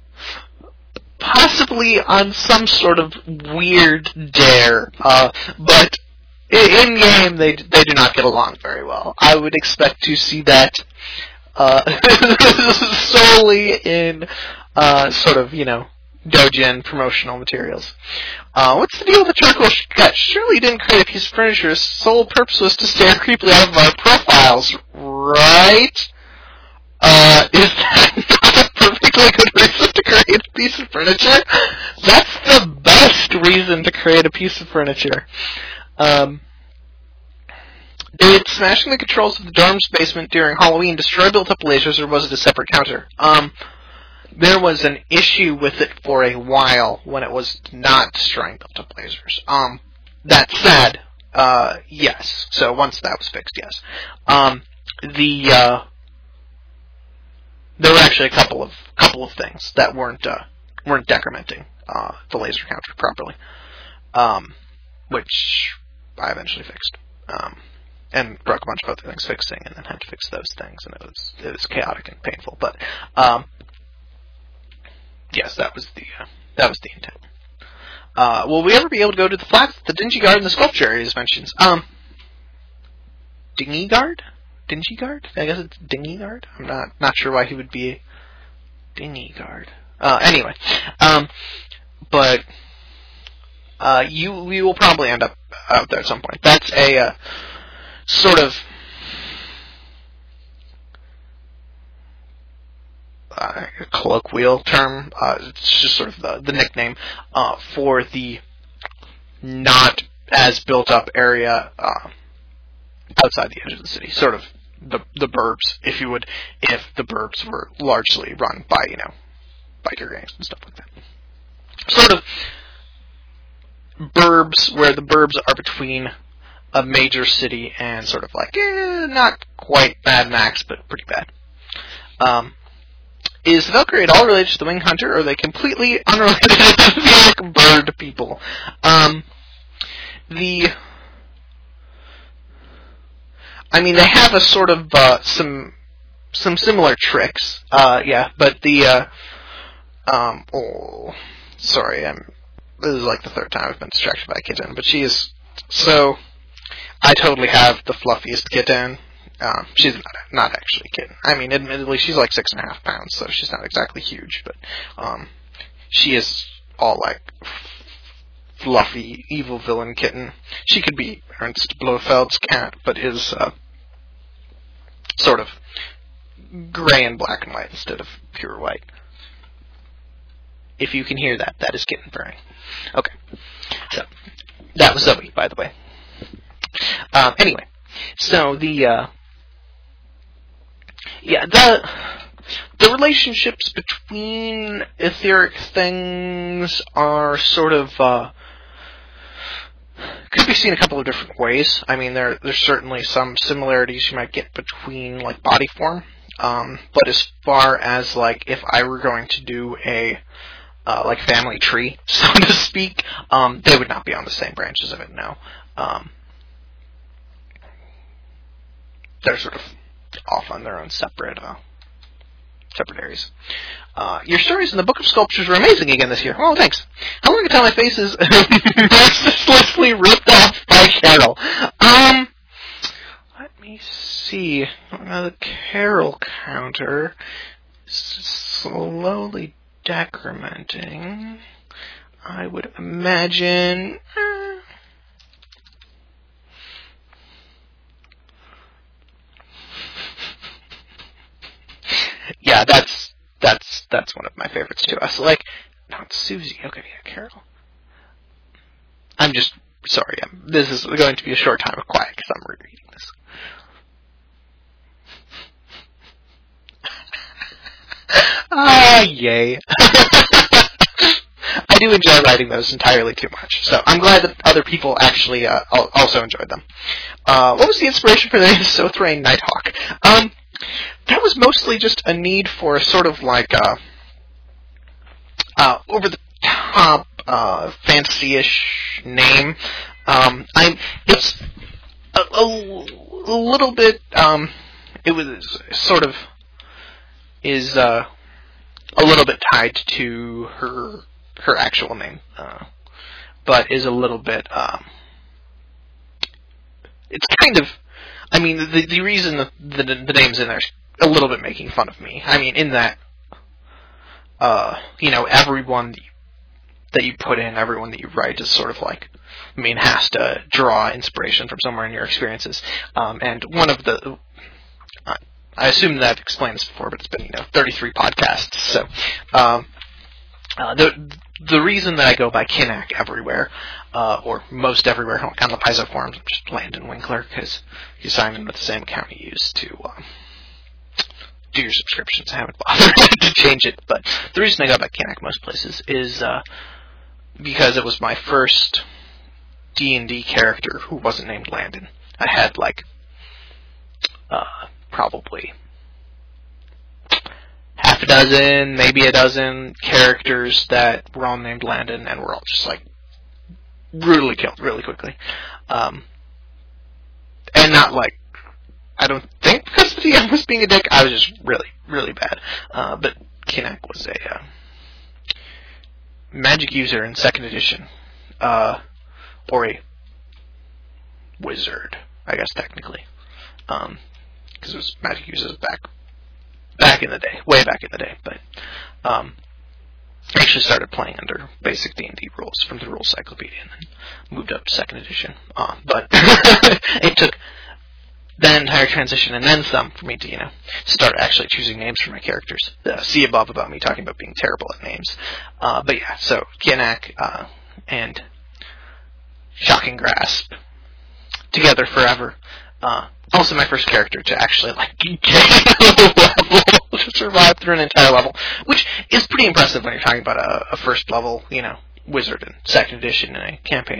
Possibly on some sort of weird dare, but in game they do not get along very well. I would expect to see that solely in sort of, you know, Dojin promotional materials. What's the deal with the charcoal cut? Surely you didn't create a piece of furniture. Its sole purpose was to stare creepily out of our profiles, right? Is that not a perfectly good reason to create a piece of furniture? That's the best reason to create a piece of furniture. Did smashing the controls of the dorm's basement during Halloween destroy built-up lasers, or was it a separate counter? There was an issue with it for a while when it was not destroying built-up lasers. That said, yes. So once that was fixed, yes. There were actually a couple of things that weren't decrementing the laser counter properly, which I eventually fixed. And broke a bunch of other things fixing, and then had to fix those things, and it was chaotic and painful. But yes, that was the intent. Will we ever be able to go to the flats, the Dingy Guard, and the sculpture areas mentions? Dingy Guard? Dingy Guard? I guess it's Dingy Guard. I'm not sure why he would be a Dingy Guard. Anyway, but we will probably end up out there at some point. That's a sort of colloquial term. It's just sort of the nickname for the not as built up area outside the edge of the city. Sort of the burbs, if you would, if the burbs were largely run by, you know, biker gangs and stuff like that. Sort of burbs where the burbs are between a major city and sort of like, not quite Mad Max, but pretty bad. Is the Valkyrie at all related to the Wing Hunter, or are they completely unrelated to the like bird people? I mean, they have a sort of some similar tricks, yeah. But the sorry, this is like the third time I've been distracted by a kitten, but she is so. I totally have the fluffiest kitten. She's not actually a kitten. I mean, admittedly, she's like 6.5 pounds, so she's not exactly huge, but she is all like fluffy, evil villain kitten. She could be Ernst Blofeld's cat, but is sort of gray and black and white instead of pure white. If you can hear that, that is kitten purring. Okay, so that was Zoe, by the way. Anyway, so the relationships between etheric things are sort of could be seen a couple of different ways. I mean, there's certainly some similarities you might get between like body form, but as far as like if I were going to do a like family tree, so to speak, they would not be on the same branches of it. No, they're sort of off on their own separate areas. Your stories in the Book of Sculptures were amazing again this year. Oh, thanks. How long until my face is mercilessly ripped off by Carol? Let me see. The Carol counter is slowly decrementing. I would imagine. Yeah, that's one of my favorites too. I was like, not Susie. Okay, yeah, Carol. I'm just sorry. This is going to be a short time of quiet because I'm rereading this. Yay. I do enjoy writing those entirely too much, so I'm glad that other people actually also enjoyed them. What was the inspiration for the name Sothrain Nighthawk? That was mostly just a need for a sort of like over-the-top fantasy-ish name. It's a little bit. It was sort of is a little bit tied to her actual name, but is a little bit. It's kind of. I mean, the reason the name's in there is a little bit making fun of me. I mean, in that, everyone that you put in, everyone that you write is sort of like, I mean, has to draw inspiration from somewhere in your experiences. And one of the, I assume that I've explained this before, but it's been, 33 podcasts. So, the reason that I go by Kinnack everywhere, or most everywhere on the Paizo forums, just Landon Winkler, because you sign in with the same account you use to do your subscriptions. I haven't bothered to change it, but the reason I go by Kinnack most places is because it was my first D&D character who wasn't named Landon. I had probably half a dozen, maybe a dozen characters that were all named Landon, and were all just brutally killed really quickly. And not I don't think because the DM was being a dick. I was just really, really bad. But Kinnack was a magic user in 2nd edition, or a wizard, I guess technically, because it was magic users back in the day, way back in the day. But I actually started playing under basic D&D rules from the Rules Cyclopedia, and then moved up to 2nd edition. But it took that entire transition and then some for me to, start actually choosing names for my characters. See above about me talking about being terrible at names. But yeah, so Kinnack and Shocking Grasp together forever. Also my first character to actually gain a level, to survive through an entire level, which is pretty impressive when you're talking about a first level, wizard in 2nd edition in a campaign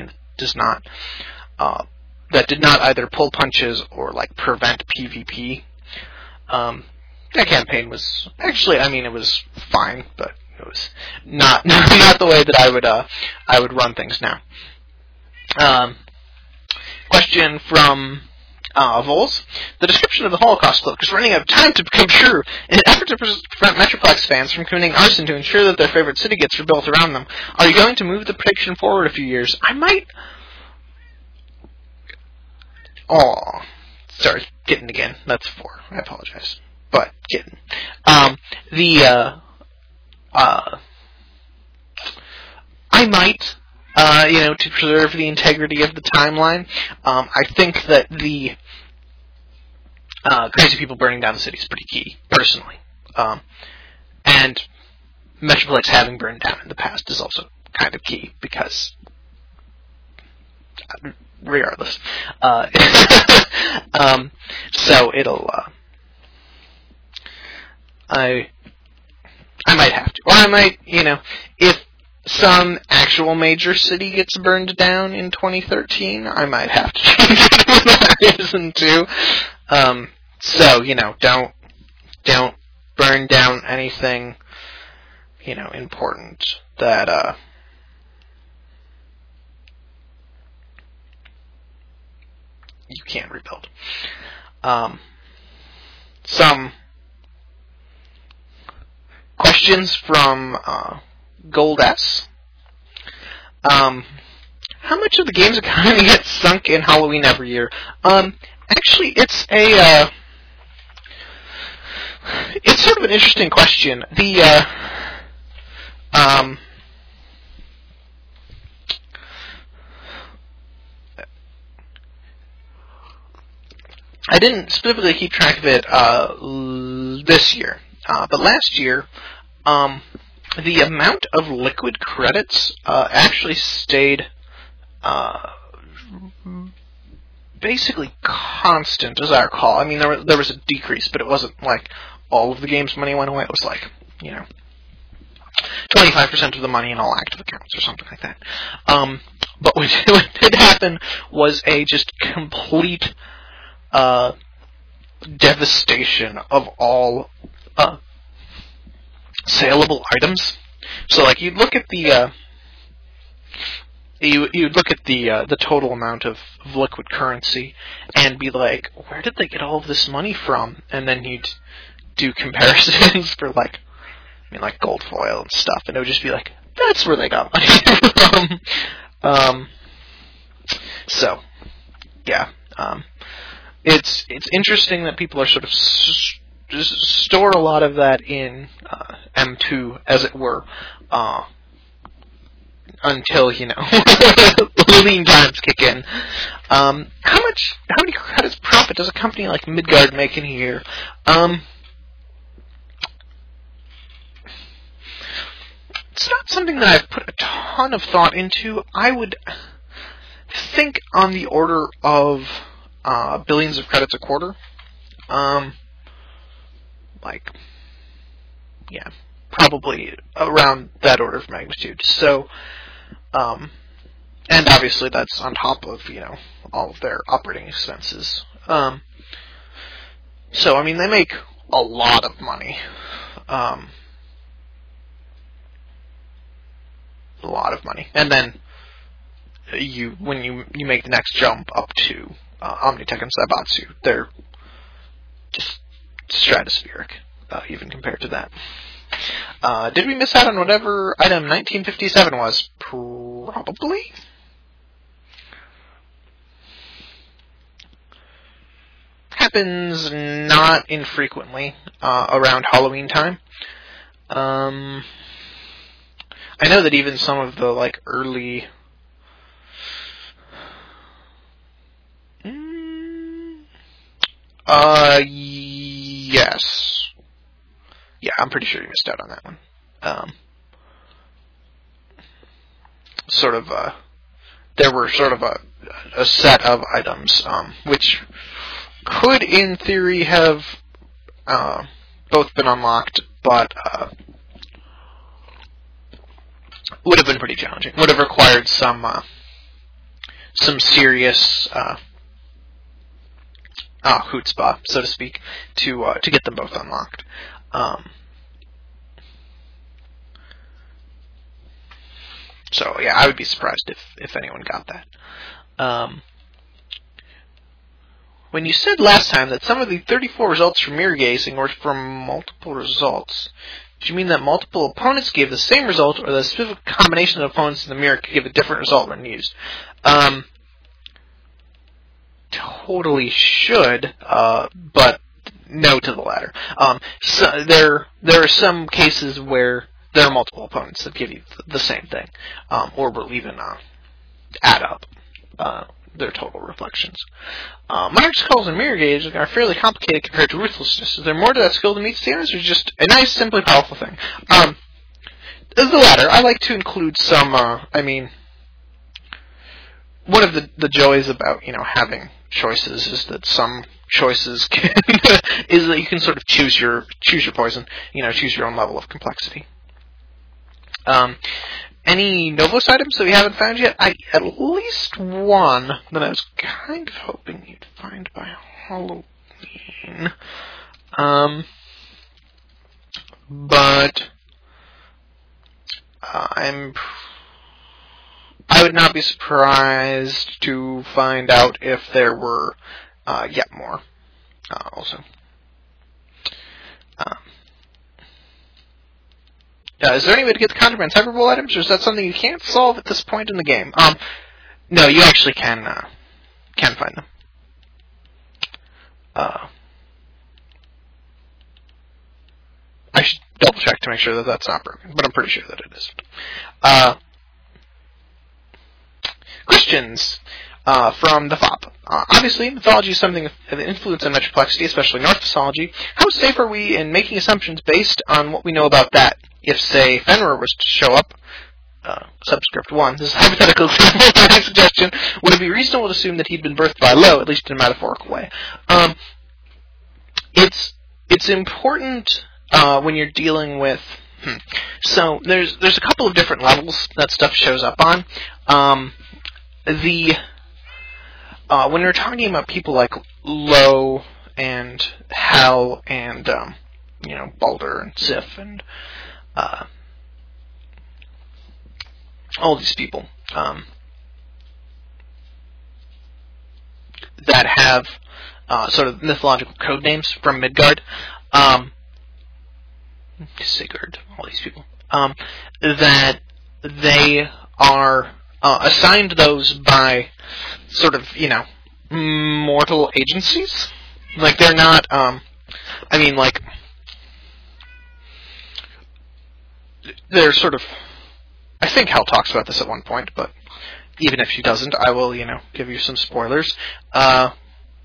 that did not either pull punches or prevent PvP. That campaign was actually, it was fine, but it was not the way that I would run things now. Question from Vols. The description of the Holocaust cloak is running out of time to become true. In an effort to prevent Metroplex fans from committing arson to ensure that their favorite city gets rebuilt around them, are you going to move the prediction forward a few years? I might. Oh, sorry, kitten again. That's 4. I apologize. But, kitten. I might, to preserve the integrity of the timeline, I think that the crazy people burning down the city is pretty key, personally. And Metroplex having burned down in the past is also kind of key, because regardless. So it'll, I might have to. Or I might, if some actual major city gets burned down in 2013, I might have to change it for that reason too. So, don't burn down anything, important that, you can't rebuild. Some questions from Gold S. How much of the game's economy gets sunk in Halloween every year? Actually, it's sort of an interesting question. I didn't specifically keep track of it this year, but last year, the amount of liquid credits actually stayed basically constant, as I recall. I mean, there was a decrease, but it wasn't like all of the game's money went away. It was like, 25% of the money in all active accounts or something like that. But what did happen was a just complete devastation of all saleable items. So, like, you'd look at the the total amount of liquid currency and be like, where did they get all of this money from? And then you'd do comparisons for like gold foil and stuff, and it would just be like, that's where they got money from. So, yeah. It's interesting that people are sort of store a lot of that in M2, as it were, until lean times kick in. How many credits profit does a company like Midgard make in a year? It's not something that I've put a ton of thought into. I would think on the order of billions of credits a quarter. Probably around that order of magnitude. So, and obviously that's on top of, all of their operating expenses. So, I mean, they make a lot of money. A lot of money. And then when you make the next jump up to Omnitech and Zaibatsu, they're just stratospheric, even compared to that. Did we miss out on whatever item 1957 was? Probably. Happens not infrequently around Halloween time. I know that even some of the early yes. Yeah, I'm pretty sure you missed out on that one. There were sort of a set of items, which could, in theory, have both been unlocked, but would have been pretty challenging. Would have required some serious chutzpah, so to speak, to get them both unlocked. So yeah, I would be surprised if anyone got that. When you said last time that some of the 34 results from mirror gazing were from multiple results, do you mean that multiple opponents gave the same result, or that a specific combination of opponents in the mirror could give a different result when used? To totally should, but no to the latter. So there are some cases where there are multiple opponents that give you the same thing, or will even add up their total reflections. Monarch's Calls and Mirror Gauge are fairly complicated compared to Ruthlessness. Is there more to that skill than meets the others, or just a nice, simply powerful thing? The latter. I like to include some, one of the joys about, having choices is that some choices is that you can sort of choose your poison, choose your own level of complexity. Any Novos items that we haven't found yet? At least one that I was kind of hoping you'd find by Halloween. But I would not be surprised to find out if there were yet more. Also. Is there any way to get the contraband cyberball items, or is that something you can't solve at this point in the game? No, you actually can find them. I should double check to make sure that that's not broken, but I'm pretty sure that it is. Questions from the FOP. Obviously, mythology is something of an influence on Metroplex, especially Norse mythology. How safe are we in making assumptions based on what we know about that? If, say, Fenrir was to show up, subscript 1, this is a hypothetical suggestion, would it be reasonable to assume that he'd been birthed by Lo, at least in a metaphorical way? It's important when you're dealing with... So, there's a couple of different levels that stuff shows up on. When you're talking about people like Lo and Hel and, Baldur and Sif and, all these people, that have, sort of mythological code names from Midgard, Sigurd, all these people, that they are, assigned those by sort of, mortal agencies. Like, they're not, they're sort of, I think Hel talks about this at one point, but even if she doesn't, I will, give you some spoilers. Hel's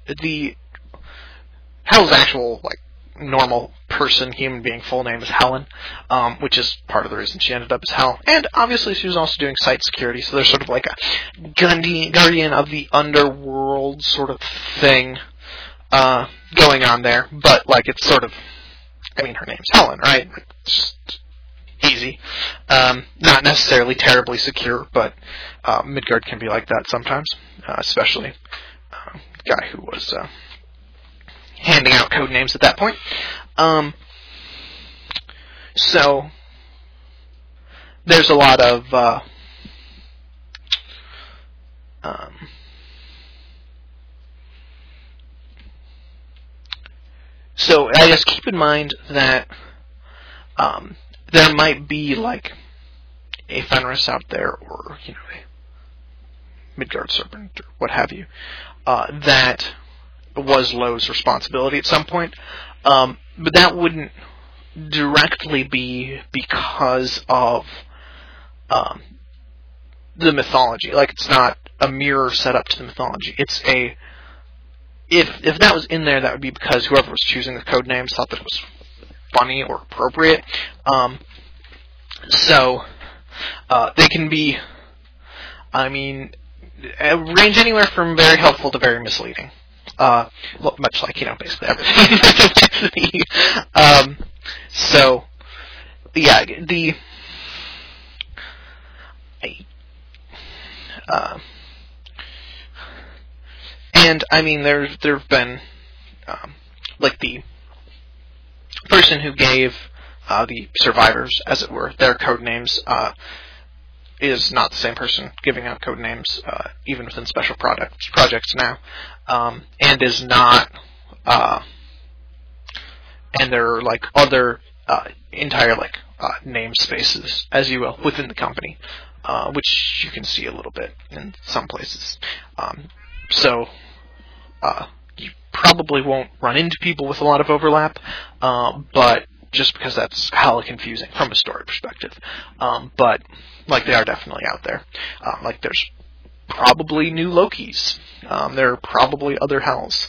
actual, normal person, human being, full name is Helen, which is part of the reason she ended up as Hel. And obviously she was also doing site security, so there's sort of like a guardian of the underworld sort of thing going on there. But, it's sort of, her name's Helen, right? It's just easy. Not necessarily terribly secure, but Midgard can be like that sometimes, especially the guy who was handing out code names at that point. So there's a lot of so I guess keep in mind that there might be a Fenris out there, or a Midgard serpent or what have you, that was Lo's responsibility at some point, but that wouldn't directly be because of the mythology. It's not a mirror set up to the mythology. It's if that was in there, that would be because whoever was choosing the code names thought that it was funny or appropriate. So they can be, range anywhere from very helpful to very misleading. Much like, basically everything. So, yeah, and, there have been, the person who gave the survivors, as it were, their code names, is not the same person giving out code names, even within special projects now, and is not, and there are other entire namespaces, as you will, within the company, which you can see a little bit in some places. So you probably won't run into people with a lot of overlap, but just because that's hella confusing from a story perspective. But, like, they are definitely out there. Like, there's probably new Lokis. There are probably other Hells.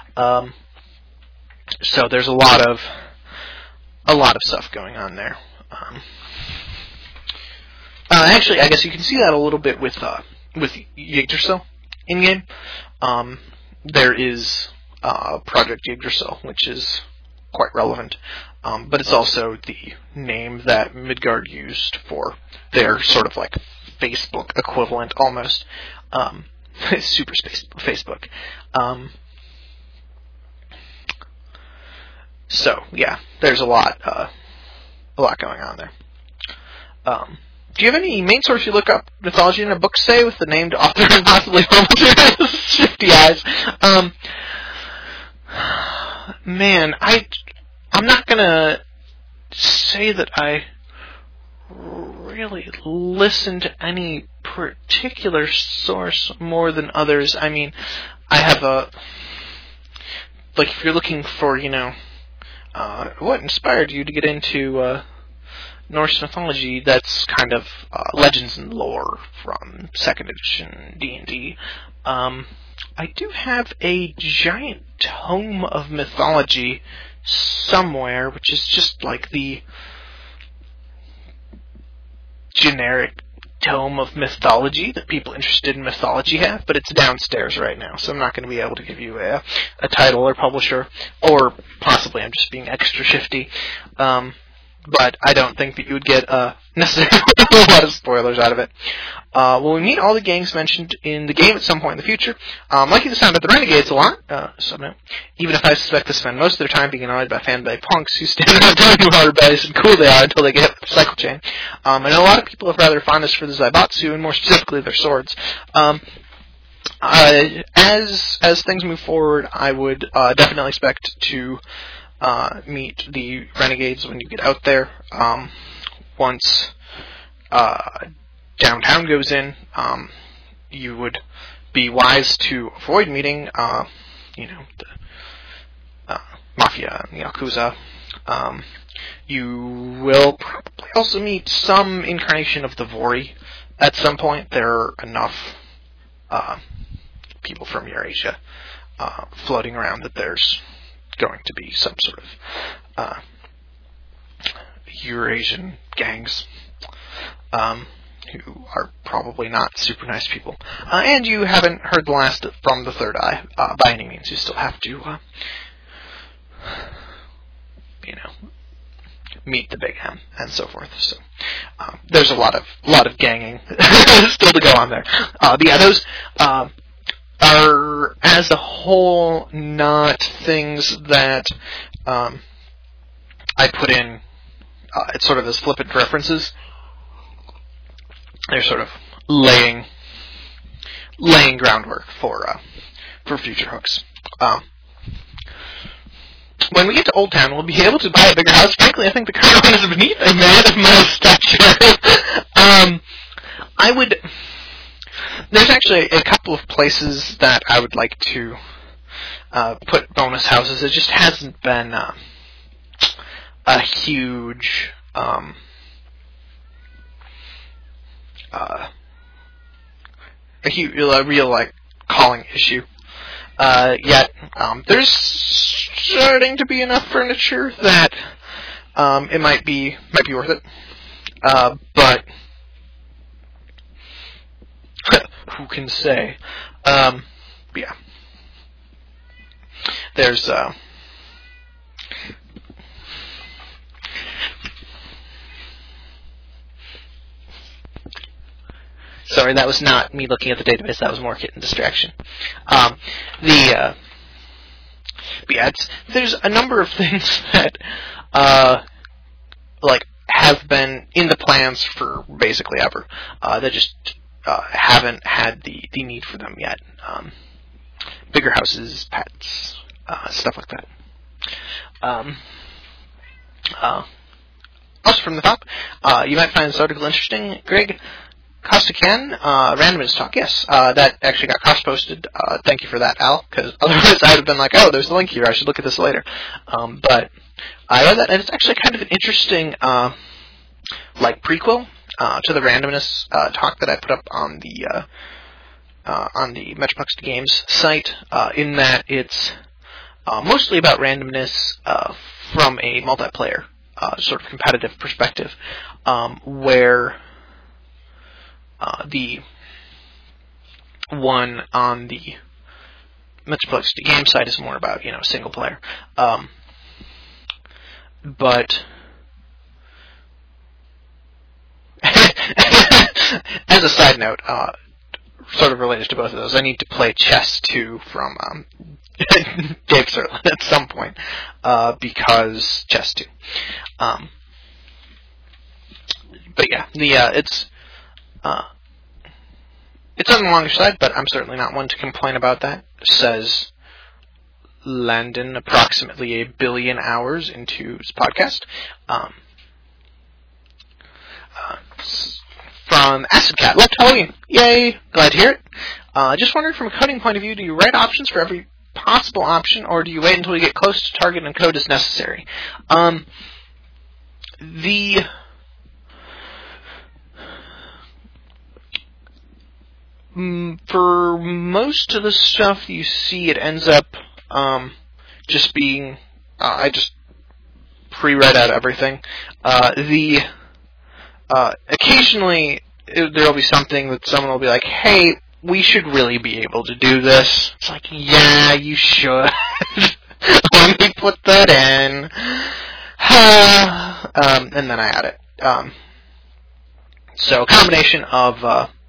So there's a lot of stuff going on there. Actually, I guess you can see that a little bit with Yggdrasil in-game. There is Project Yggdrasil, which is quite relevant, but it's also the name that Midgard used for their sort of like Facebook equivalent, almost. Super space Facebook. So yeah, there's a lot going on there. Do you have any main source you look up mythology in a book, say, with the named author and possibly publisher? 50 eyes. Man, I'm not gonna say that I really listen to any particular source more than others. I mean, I have if you're looking for, what inspired you to get into Norse mythology, that's kind of Legends and Lore from 2nd edition D&D. I do have a giant tome of mythology somewhere, which is just like the generic tome of mythology that people interested in mythology have, but it's downstairs right now, so I'm not going to be able to give you a title or publisher, or possibly I'm just being extra shifty. But I don't think that you would get necessarily a lot of spoilers out of it. When we meet all the gangs mentioned in the game at some point in the future, I'm liking the sound of the Renegades a lot, even if I suspect they spend most of their time being annoyed by fanboy punks who stand around telling you how rebellious and cool they are until they get hit with the cycle chain. I know a lot of people have rather fondness for the Zaibatsu, and more specifically their swords. As things move forward, I would definitely expect to meet the Renegades when you get out there. Once downtown goes in, you would be wise to avoid meeting, the Mafia and the Yakuza. You will probably also meet some incarnation of the Vori at some point. There are enough people from Eurasia floating around that there's going to be some sort of Eurasian gangs who are probably not super nice people. And you haven't heard the last from the Third Eye by any means. You still have to, meet the Big M and so forth. So there's a lot of ganging still to go on there. But yeah, those are, as a whole, not things that I put in. It's sort of as flippant references. They're sort of laying groundwork for future hooks. When we get to Old Town, we'll be able to buy a bigger house. Frankly, I think the current one is beneath a man of my stature. There's actually a couple of places that I would like to put bonus houses. It just hasn't been a huge real like calling issue yet. There's starting to be enough furniture that it might be worth it. But who can say? Yeah. There's sorry, that was not me looking at the database. That was more kitten distraction. There's a number of things that have been in the plans for basically ever. That just haven't had the need for them yet. Bigger houses, pets, stuff like that. Also from the top, you might find this article interesting, Greg. Costa-Ken, Randomness Talk, yes. That actually got cross-posted. Thank you for that, Al, because otherwise I would have been like, oh, there's the link here, I should look at this later. But I read that, and it's actually kind of an interesting, prequel to the Randomness Talk that I put up on the Metroplex Games site, in that it's mostly about randomness from a multiplayer sort of competitive perspective, where the one on the Metroplex Games site is more about, single player. But as a side note, sort of related to both of those, I need to play Chess 2 from Dave Serlin at some point, because Chess 2. But yeah, it's on the longer side, but I'm certainly not one to complain about that, says Landon, approximately 1 billion hours into his podcast. From Acid Cat, left Halloween. Yay! Glad to hear it. Just wondering, from a coding point of view, do you write options for every possible option, or do you wait until you get close to target and code as necessary? For most of the stuff you see, it ends up just being, I just pre-read out everything. Occasionally, there'll be something that someone will be like, hey, we should really be able to do this. It's like, yeah, you should. Let me put that in. And then I add it. So a combination of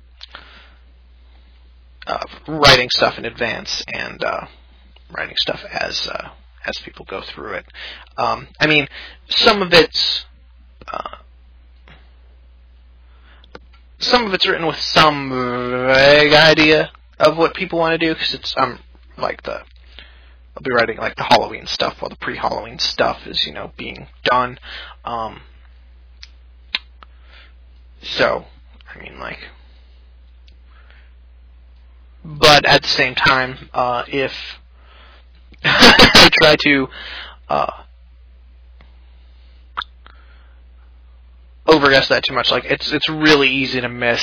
writing stuff in advance and writing stuff as people go through it. Some of it's written with some vague idea of what people want to do, because it's I'll be writing like the Halloween stuff while the pre-Halloween stuff is being done. But at the same time, if I try to overguess that too much, it's really easy to miss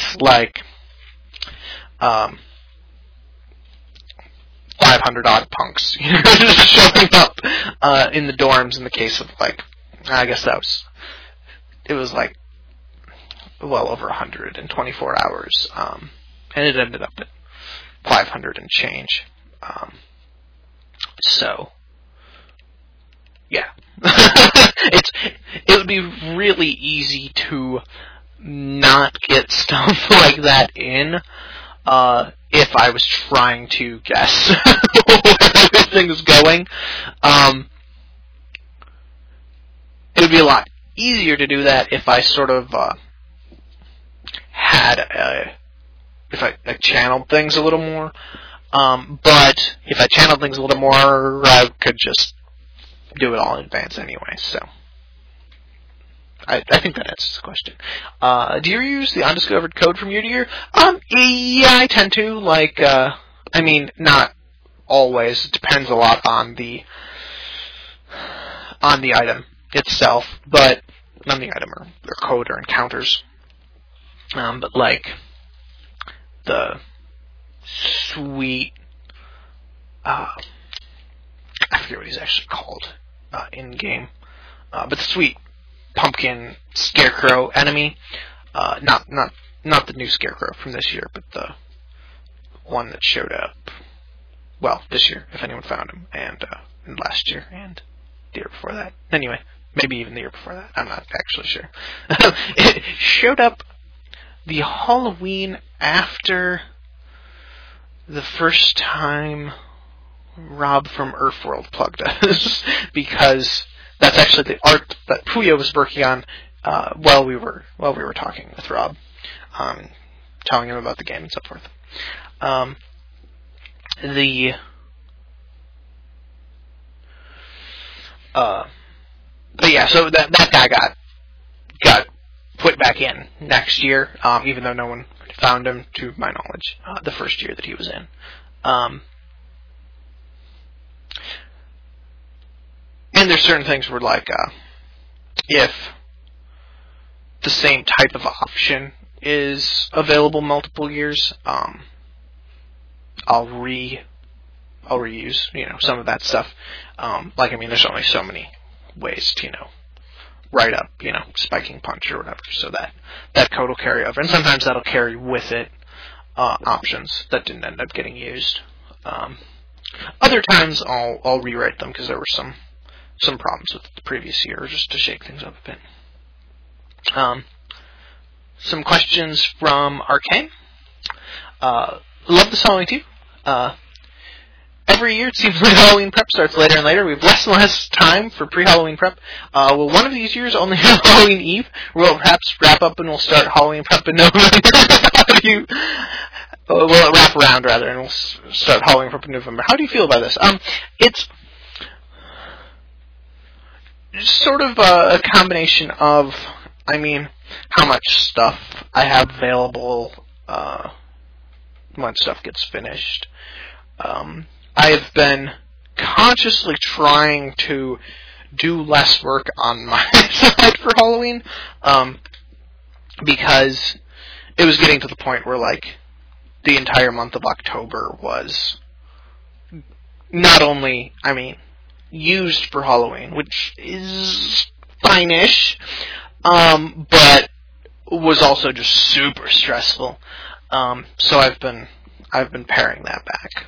500 odd punks just showing up in the dorms. In the case of I guess it was well over 124 hours, and it ended up at 500 and change. So yeah. It would be really easy to not get stuff like that in if I was trying to guess where everything's going. It would be a lot easier to do that if I sort of if I channeled things a little more. But if I channeled things a little more, I could just do it all in advance anyway, so I think that answers the question. Do you use the undiscovered code from year to year? Yeah, I tend to. Not always. It depends a lot on the item itself, but on the item or code or encounters. But the sweet, I forget what he's actually called in game, but the sweet pumpkin scarecrow enemy, not the new scarecrow from this year, but the one that showed up this year, if anyone found him, and last year and the year before that. Anyway, maybe even the year before that. I'm not actually sure. It showed up the Halloween after the first time Rob from Earthworld plugged us, because that's actually the art that Puyo was working on while we were talking with Rob, telling him about the game and so forth. But yeah, so that guy got put back in next year, even though no one found him, to my knowledge, the first year that he was in. And there's certain things where, like, if the same type of option is available multiple years, I'll reuse, some of that stuff. There's only so many ways to, write up, spiking punch or whatever, so that code will carry over. And sometimes that'll carry with it options that didn't end up getting used. Other times I'll rewrite them because there were some problems with the previous year, just to shake things up a bit. Some questions from Arcane. Love this Halloween too. Every year it seems like Halloween prep starts later and later. We have less and less time for pre-Halloween prep. Will one of these years only have Halloween Eve? Or will it perhaps wrap up and we'll start Halloween prep in November? Will it wrap around, rather, and we'll start Halloween prep in November? How do you feel about this? It's sort of a combination of, how much stuff I have available when stuff gets finished. I have been consciously trying to do less work on my side for Halloween, because it was getting to the point where, like, the entire month of October was not only, used for Halloween, which is fine-ish, but was also just super stressful. So I've been paring that back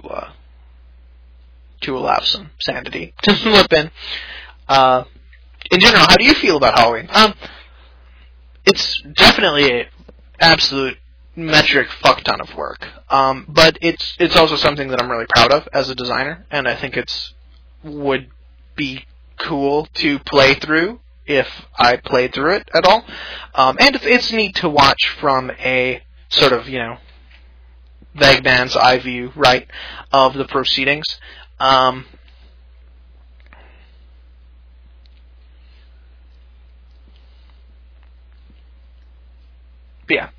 to allow some sanity to slip in. In general, how do you feel about Halloween? It's definitely an absolute metric fuck ton of work. But it's also something that I'm really proud of as a designer, and I think would be cool to play through if I played through it at all. And it's neat to watch from a sort of, vague man's eye view, right, of the proceedings. But yeah,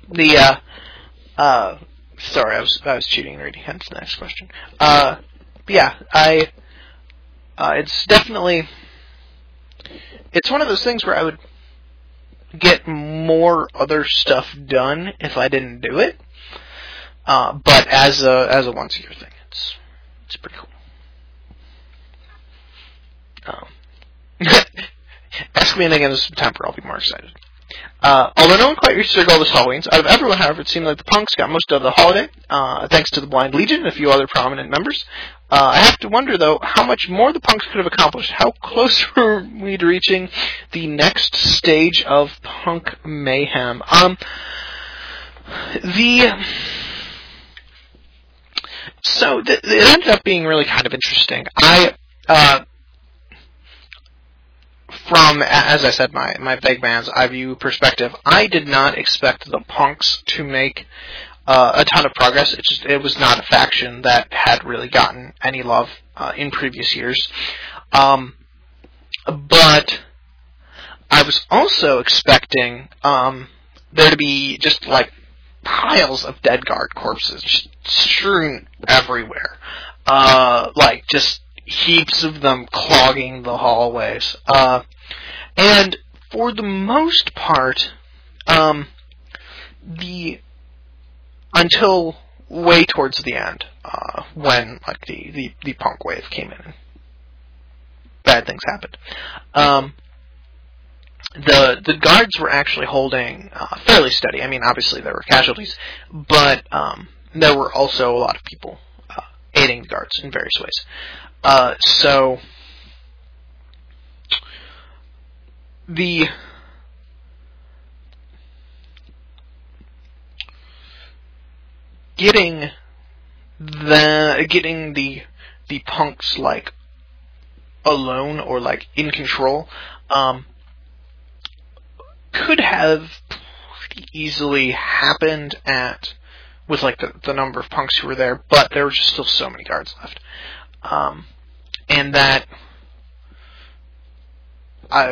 sorry, I was cheating and reading hence the next question. But yeah, it's definitely, it's one of those things where I would get more other stuff done if I didn't do it. But as a once a year thing, it's pretty cool. Ask me anything in September, I'll be more excited. Although no one quite reached their goal this Halloween, out of everyone, however, it seemed like the punks got most of the holiday, thanks to the Blind Legion and a few other prominent members. I have to wonder, though, how much more the punks could have accomplished. How close were we to reaching the next stage of punk mayhem? So it ended up being really kind of interesting. From, as I said, my vague man's eye view perspective, I did not expect the punks to make a ton of progress. It was not a faction that had really gotten any love in previous years. But I was also expecting there to be just like piles of dead guard corpses just strewn everywhere. Like just heaps of them clogging the hallways. And for the most part, until way towards the end, when like the punk wave came in, bad things happened. The guards were actually holding fairly steady. I mean, obviously there were casualties, but there were also a lot of people aiding the guards in various ways. So the getting the punks like alone or like in control could have pretty easily happened with like the number of punks who were there, but there were just still so many guards left. And that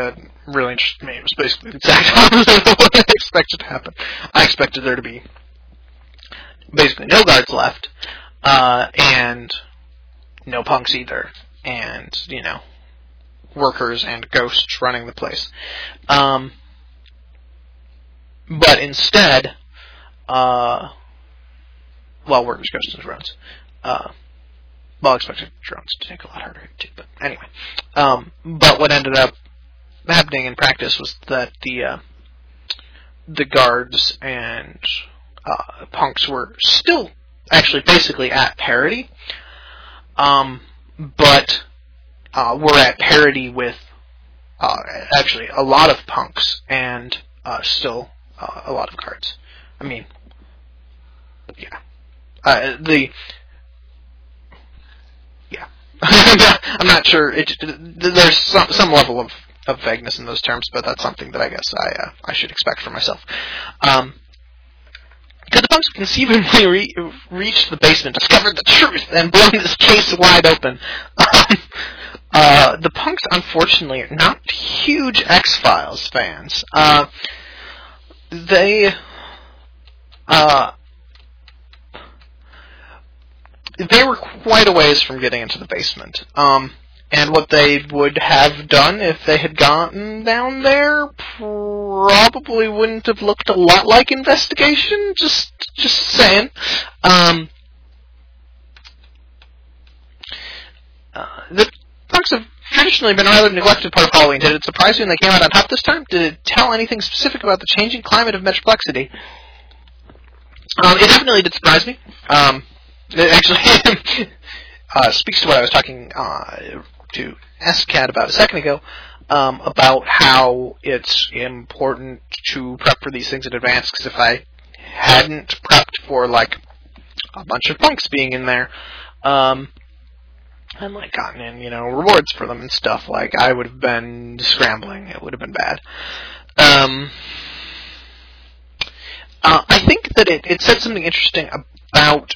really interested me. It was basically the exact opposite of what I expected to happen. I expected there to be basically no guards left, and no punks either, and, workers and ghosts running the place. But instead, workers, ghosts, and drones. Expected drones to take a lot harder too, but anyway. But what ended up happening in practice was that the guards and punks were still actually basically at parity, but were at parity with actually a lot of punks and still a lot of guards. I mean, yeah. I'm not sure. There's some level of vagueness in those terms, but that's something that I guess I should expect for myself. Could the punks conceivably reach the basement, discover the truth, and blow this case wide open? The punks, unfortunately, are not huge X-Files fans. They were quite a ways from getting into the basement. And what they would have done if they had gotten down there probably wouldn't have looked a lot like investigation. Just saying. The punks have traditionally been a rather neglected part of Halloween. Did it surprise you when they came out on top this time? Did it tell anything specific about the changing climate of Metroflexity? It definitely did surprise me. It actually speaks to what I was talking to SCAT about a second ago, about how it's important to prep for these things in advance, because if I hadn't prepped for, like, a bunch of punks being in there, and, like, gotten in, rewards for them and stuff, like, I would have been scrambling. It would have been bad. I think that it said something interesting about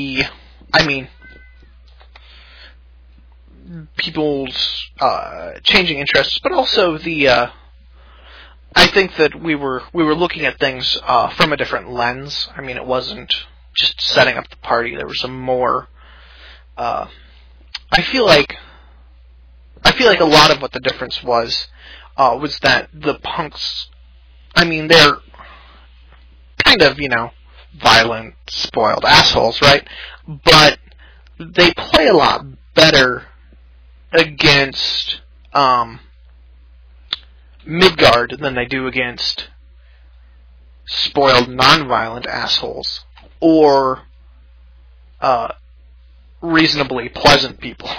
people's changing interests, but also I think that we were looking at things from a different lens. I mean, it wasn't just setting up the party. There was some more. I feel like a lot of what the difference was that the punks. I mean, they're kind of violent, spoiled assholes, right? But they play a lot better against Midgard than they do against spoiled, non-violent assholes or reasonably pleasant people.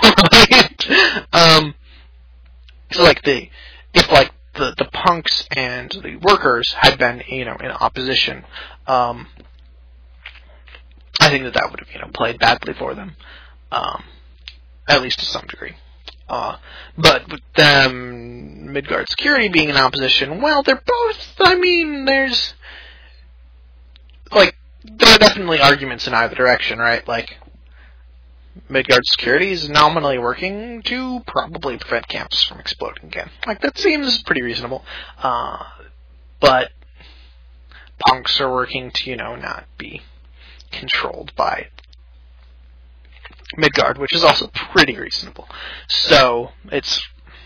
So, like, if the punks and the workers had been, in opposition, I think that would have, played badly for them, at least to some degree. But with them, Midgard Security being in opposition, well, they're both, there's, like, there are definitely arguments in either direction, right? Like, Midgard Security is nominally working to probably prevent camps from exploding again. Like, that seems pretty reasonable. But punks are working to, not be controlled by Midgard, which is also pretty reasonable. So, it's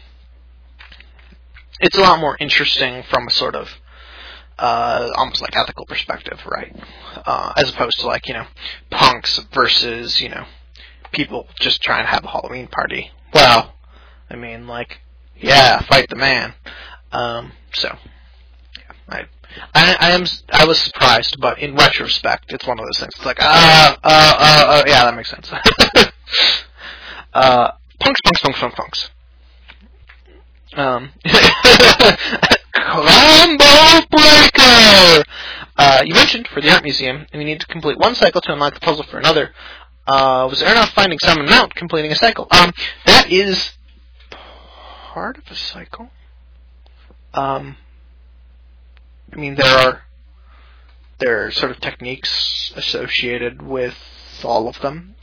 a lot more interesting from a sort of almost like ethical perspective, right? As opposed to, like, punks versus, people just trying to have a Halloween party. Well, fight the man. So, yeah, I was surprised, but in retrospect, it's one of those things. It's like, yeah, that makes sense. Punks. Combo Breaker! You mentioned for the art museum, and you need to complete one cycle to unlock the puzzle for another. Was Aronoff finding Summon Mount completing a cycle? That is part of a cycle. There are sort of techniques associated with all of them.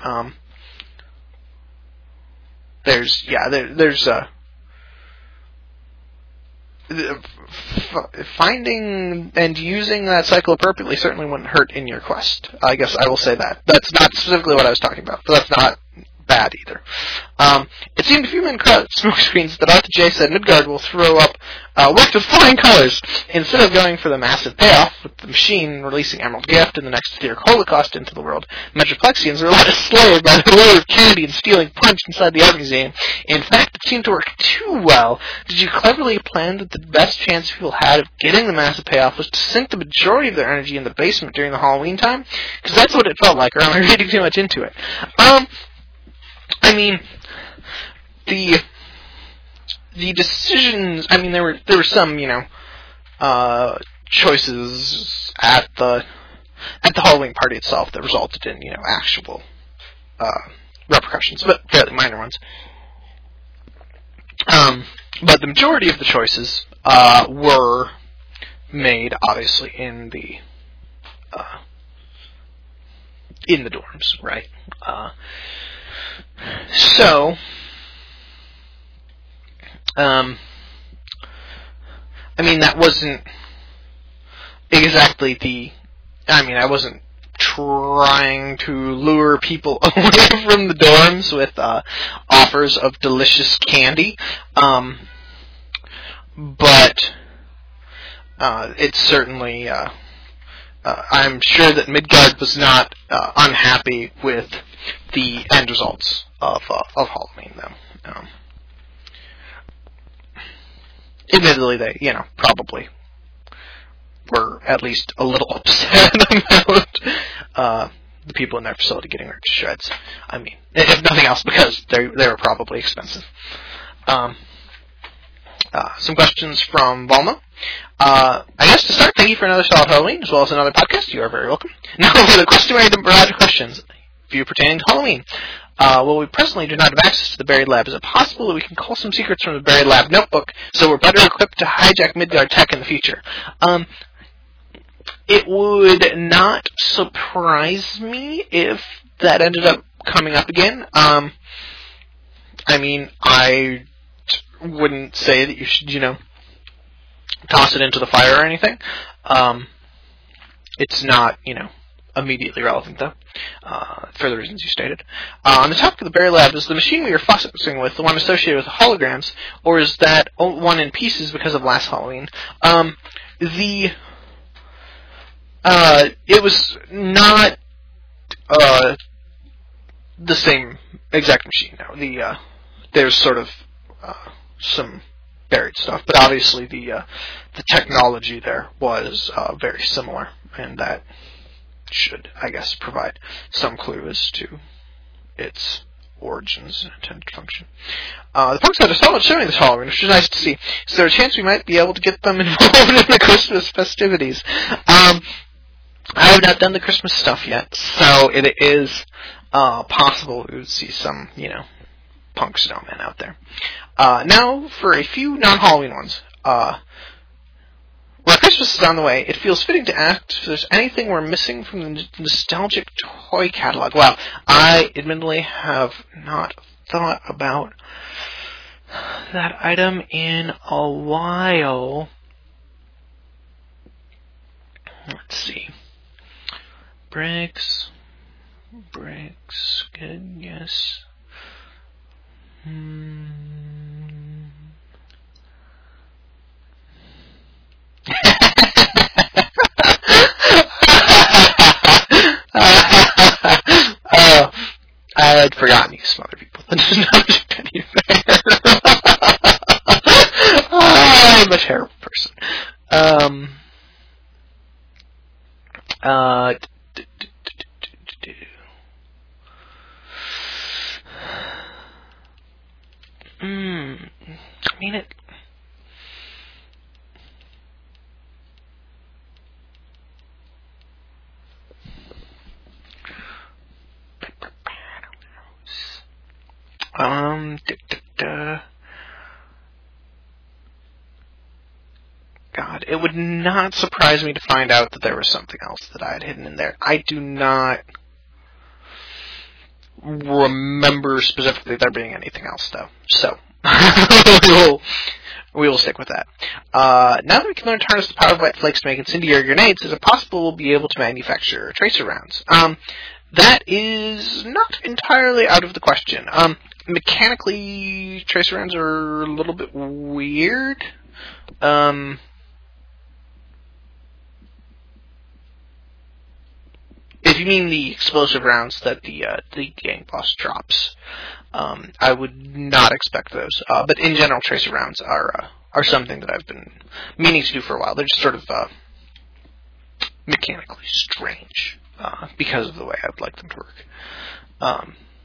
There's finding and using that cycle appropriately certainly wouldn't hurt in your quest. I guess I will say that. That's not specifically what I was talking about, but that's not bad either. It seemed a few men cut smoke screens that Arthur J said Midgard will throw up worked with flying colors. Instead of going for the massive payoff with the machine releasing Emerald Gift and the next etheric holocaust into the world, Metroplexians were led astray by the lure of candy and stealing punch inside the art museum. In fact, it seemed to work too well. Did you cleverly plan that the best chance people had of getting the massive payoff was to sink the majority of their energy in the basement during the Halloween time? Because that's what it felt like, or am I reading too much into it? I mean, the decisions. I mean, there were some, choices at the Halloween party itself that resulted in, actual repercussions, but fairly minor ones. But the majority of the choices were made, obviously, in the dorms, right? So, I mean, that wasn't exactly I wasn't trying to lure people away from the dorms with offers of delicious candy, but it's certainly, I'm sure that Midgard was not unhappy with the end results of Halloween, though. Admittedly, they, probably were at least a little upset about the people in their facility getting ripped to shreds. I mean, if nothing else, because they were probably expensive. Some questions from Valma. I guess to start, thank you for another solid Halloween, as well as another podcast. You are very welcome. Now, for the customary barrage of questions, view pertaining to Halloween. Well, we presently do not have access to the buried lab. Is it possible that we can call some secrets from the buried lab notebook so we're better equipped to hijack Midgard tech in the future? It would not surprise me if that ended up coming up again. I mean, I wouldn't say that you should, toss it into the fire or anything. It's not, immediately relevant, though, for the reasons you stated. On the topic of the Berry Lab, is the machine we were fussing with the one associated with the holograms, or is that one in pieces because of last Halloween? It was not the same exact machine. No, there's sort of some buried stuff, but obviously the technology there was very similar, and that should, I guess, provide some clue as to its origins and intended function. The folks had a solid showing this Halloween, which is nice to see. Is there a chance we might be able to get them involved in the Christmas festivities? I have not done the Christmas stuff yet, so it is possible we would see some, punk snowmen out there. Now, for a few non-Halloween ones. While Christmas is on the way, it feels fitting to ask if there's anything we're missing from the nostalgic toy catalog. Well, I admittedly have not thought about that item in a while. Let's see. Bricks, good guess. I had forgotten you some other people. I'm a terrible person. I mean it. God, it would not surprise me to find out that there was something else that I had hidden in there. I do not remember specifically there being anything else, though. So, we'll We will stick with that. Now that we can learn to harness the power of wet flakes to make incendiary grenades, is it possible we'll be able to manufacture tracer rounds? That is not entirely out of the question. Mechanically, tracer rounds are a little bit weird. If you mean the explosive rounds that the gang boss drops, I would not expect those. But in general, tracer rounds are something that I've been meaning to do for a while. They're just sort of mechanically strange because of the way I would like them to work.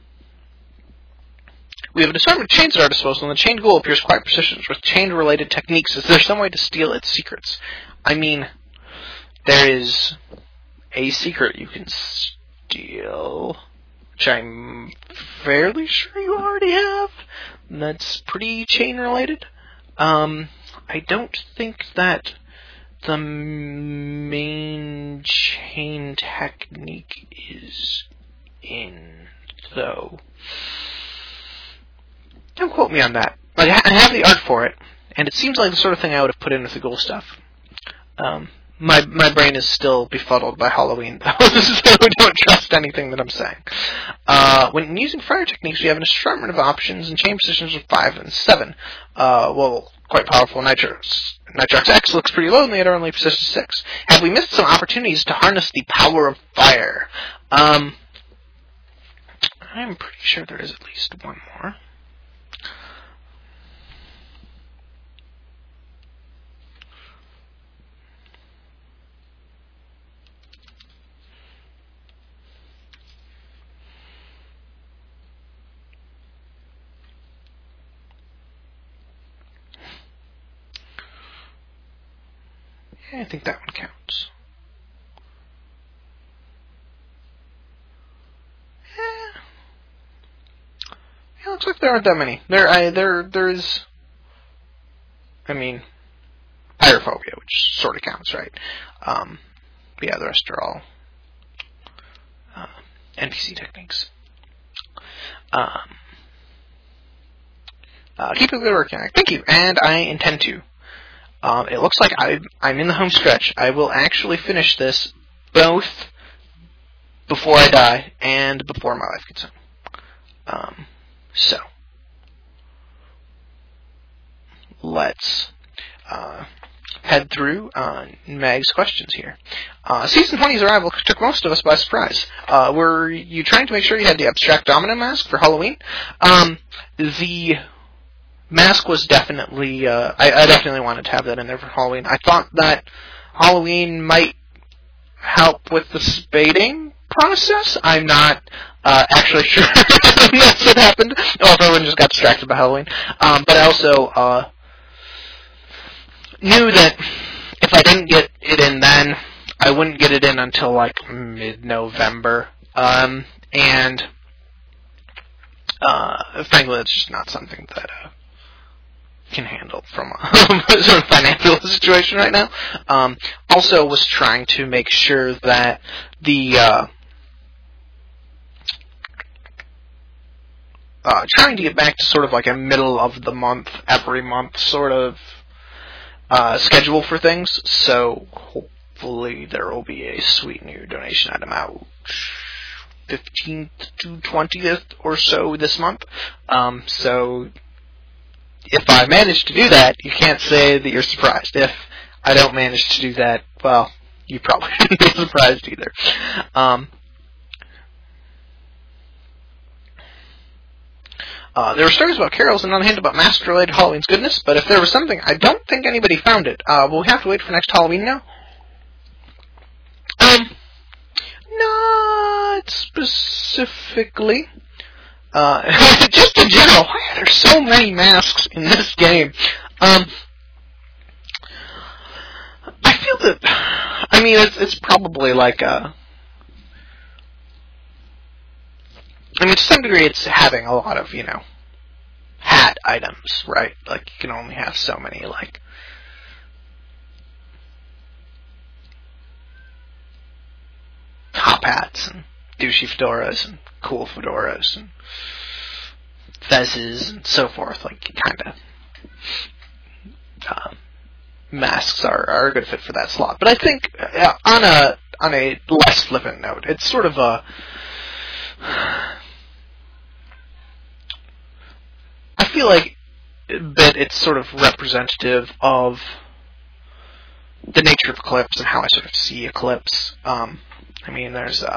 We have an assortment of chains at our disposal, and the chained ghoul appears quite persistent with chain-related techniques. Is there some way to steal its secrets? I mean, there is a secret you can steal, which I'm fairly sure you already have. That's pretty chain-related. I don't think that the main chain technique is in, though. Don't quote me on that. Like, I have the art for it, and it seems like the sort of thing I would have put in with the ghoul stuff. My brain is still befuddled by Halloween, though, so don't trust anything that I'm saying. When using fire techniques, we have an assortment of options and chain positions of 5 and 7. Well, quite powerful. Nitrox X looks pretty low, and the other only position 6. Have we missed some opportunities to harness the power of fire? I'm pretty sure there is at least one more. I think that one counts. Yeah, looks like there aren't that many. There is. I mean, pyrophobia, which sort of counts, right? But yeah, the rest are all NPC techniques. Keep up the good work, Yannick. Thank you, and I intend to. It looks like I'm in the home stretch. I will actually finish this both before I die and before my wife gets home. So, let's head through Mag's questions here. Season 20's arrival took most of us by surprise. Were you trying to make sure you had the abstract domino mask for Halloween? The mask was definitely, I definitely wanted to have that in there for Halloween. I thought that Halloween might help with the spading process. I'm not actually sure that's what happened, or if everyone just got distracted by Halloween. But I also knew that if I didn't get it in then, I wouldn't get it in until like mid-November. And frankly, it's just not something that can handle from a sort of financial situation right now. Also was trying to make sure that the trying to get back to sort of like a middle of the month, every month sort of schedule for things. So hopefully there will be a sweet new donation item out 15th to 20th or so this month. So if I manage to do that, you can't say that you're surprised. If I don't manage to do that, well, you probably shouldn't be surprised either. There were stories about carols and on the hand about mask-related Halloween's goodness, but if there was something, I don't think anybody found it. Will we have to wait for next Halloween now? Not specifically. Just in general, why are there so many masks in this game? I feel that, I mean, it's probably like I mean, to some degree, it's having a lot of, hat items, right? Like, you can only have so many, like, top hats and douchey fedoras and cool fedoras and fezzes and so forth. Like, you kind of masks are a good fit for that slot. But I think on a less flippant note, it's sort of a... I feel like that it's sort of representative of the nature of Eclipse and how I sort of see Eclipse. I mean,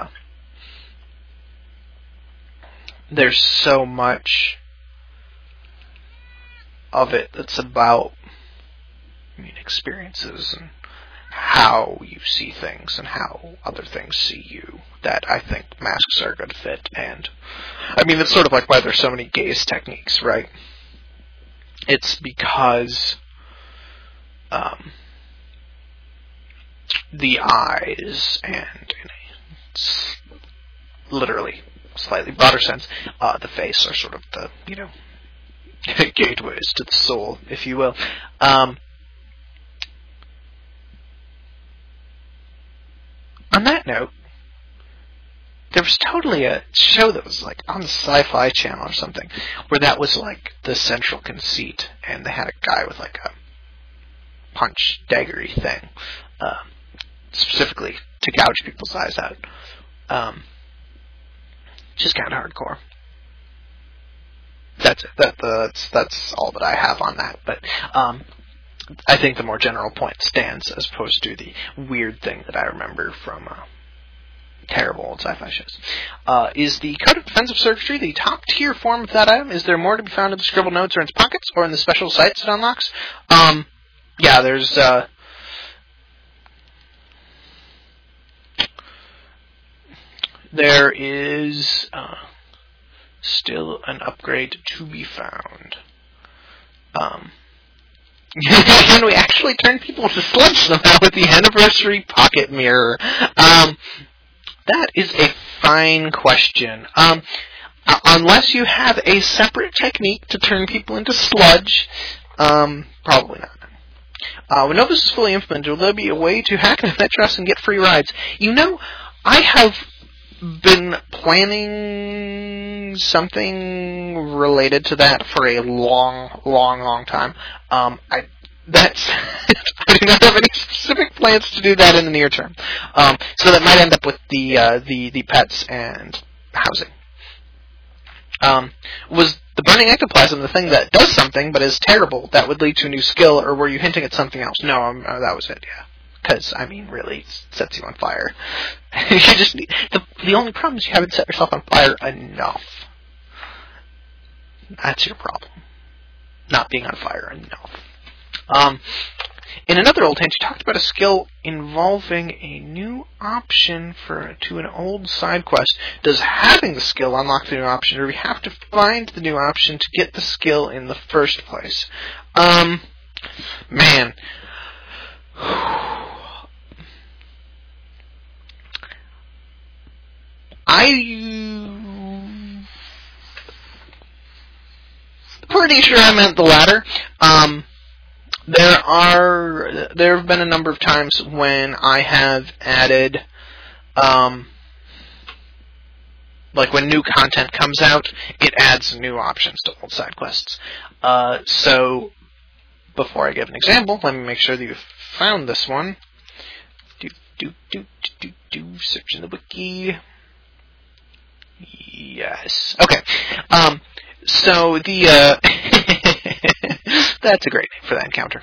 there's so much of it that's about experiences and how you see things and how other things see you that I think masks are a good fit. And I mean, it's sort of like why there's so many gaze techniques, right? It's because the eyes and in a literally slightly broader sense, the face are sort of the, gateways to the soul, if you will. On that note, there was totally a show that was like on the Sci-Fi Channel or something, where that was like the central conceit, and they had a guy with like a punch daggery thing, specifically to gouge people's eyes out. Just kind of hardcore. That's it. That's all that I have on that. But I think the more general point stands, as opposed to the weird thing that I remember from terrible old sci-fi shows. Is the Code of Defensive Circuitry the top-tier form of that item? Is there more to be found in the scribbled notes or in its pockets, or in the special sites it unlocks? Yeah, there's... there is still an upgrade to be found. Can we actually turn people to sludge somehow with the anniversary pocket mirror? That is a fine question. Unless you have a separate technique to turn people into sludge, probably not. When Novus is fully implemented, will there be a way to hack the Metros and get free rides? I have been planning something related to that for a long time. I do not have any specific plans to do that in the near term. So that might end up with the pets and housing. Was the burning ectoplasm the thing that does something but is terrible that would lead to a new skill, or were you hinting at something else? No, that was it, yeah. Because, really, it sets you on fire. You just need, the only problem is you haven't set yourself on fire enough. That's your problem. Not being on fire enough. In another old hint, you talked about a skill involving a new option to an old side quest. Does having the skill unlock the new option, or do we have to find the new option to get the skill in the first place? Man. I'm pretty sure I meant the latter. There have been a number of times when I have added, like when new content comes out, it adds new options to old side quests. So, before I give an example, let me make sure that you've found this one. Search in the wiki. Yes. Okay. So the that's a great name for that encounter.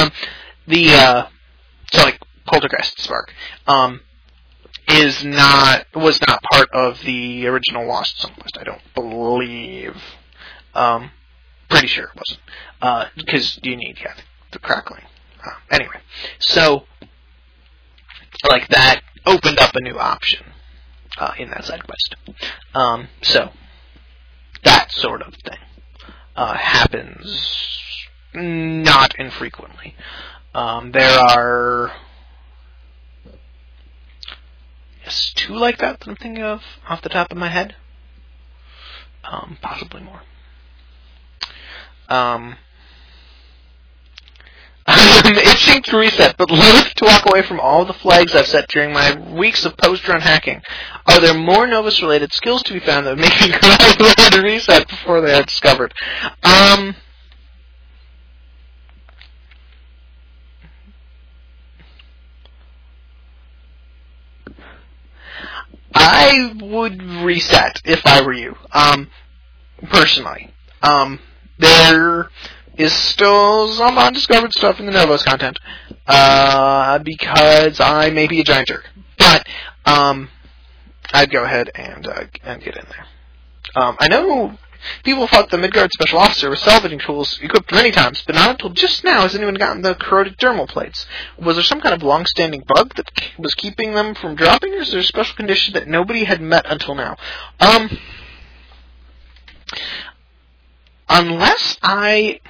So like Poltergeist Spark was not part of the original Lost Zone quest, I don't believe. Pretty sure it wasn't. Because you need the crackling. Anyway, so like that opened up a new option in that side quest. So that sort of thing happens not infrequently. There are two like that I'm thinking of off the top of my head. Possibly more. I'm itching to reset, but loath to walk away from all the flags I've set during my weeks of post-run hacking. Are there more Novus-related skills to be found that would make me glad to reset before they are discovered? I would reset if I were you. Personally. There is still some undiscovered stuff in the Novos content, because I may be a giant jerk. But, I'd go ahead and get in there. I know people thought the Midgard Special Officer was salvaging tools equipped many times, but not until just now has anyone gotten the corroded dermal plates. Was there some kind of long-standing bug that was keeping them from dropping, or is there a special condition that nobody had met until now? Unless I...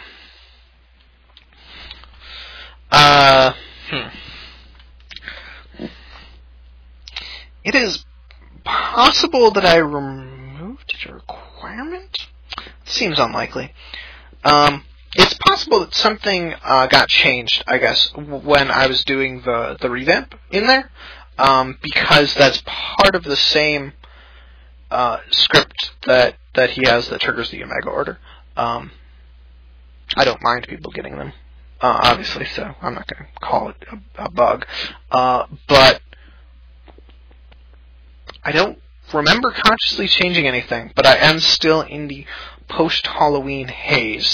It is possible that I removed a requirement? Seems unlikely. It's possible that something got changed, I guess, when I was doing the revamp in there, because that's part of the same script that he has that triggers the Omega Order. I don't mind people getting them, obviously, so I'm not going to call it a bug. But I don't remember consciously changing anything, but I am still in the post-Halloween haze.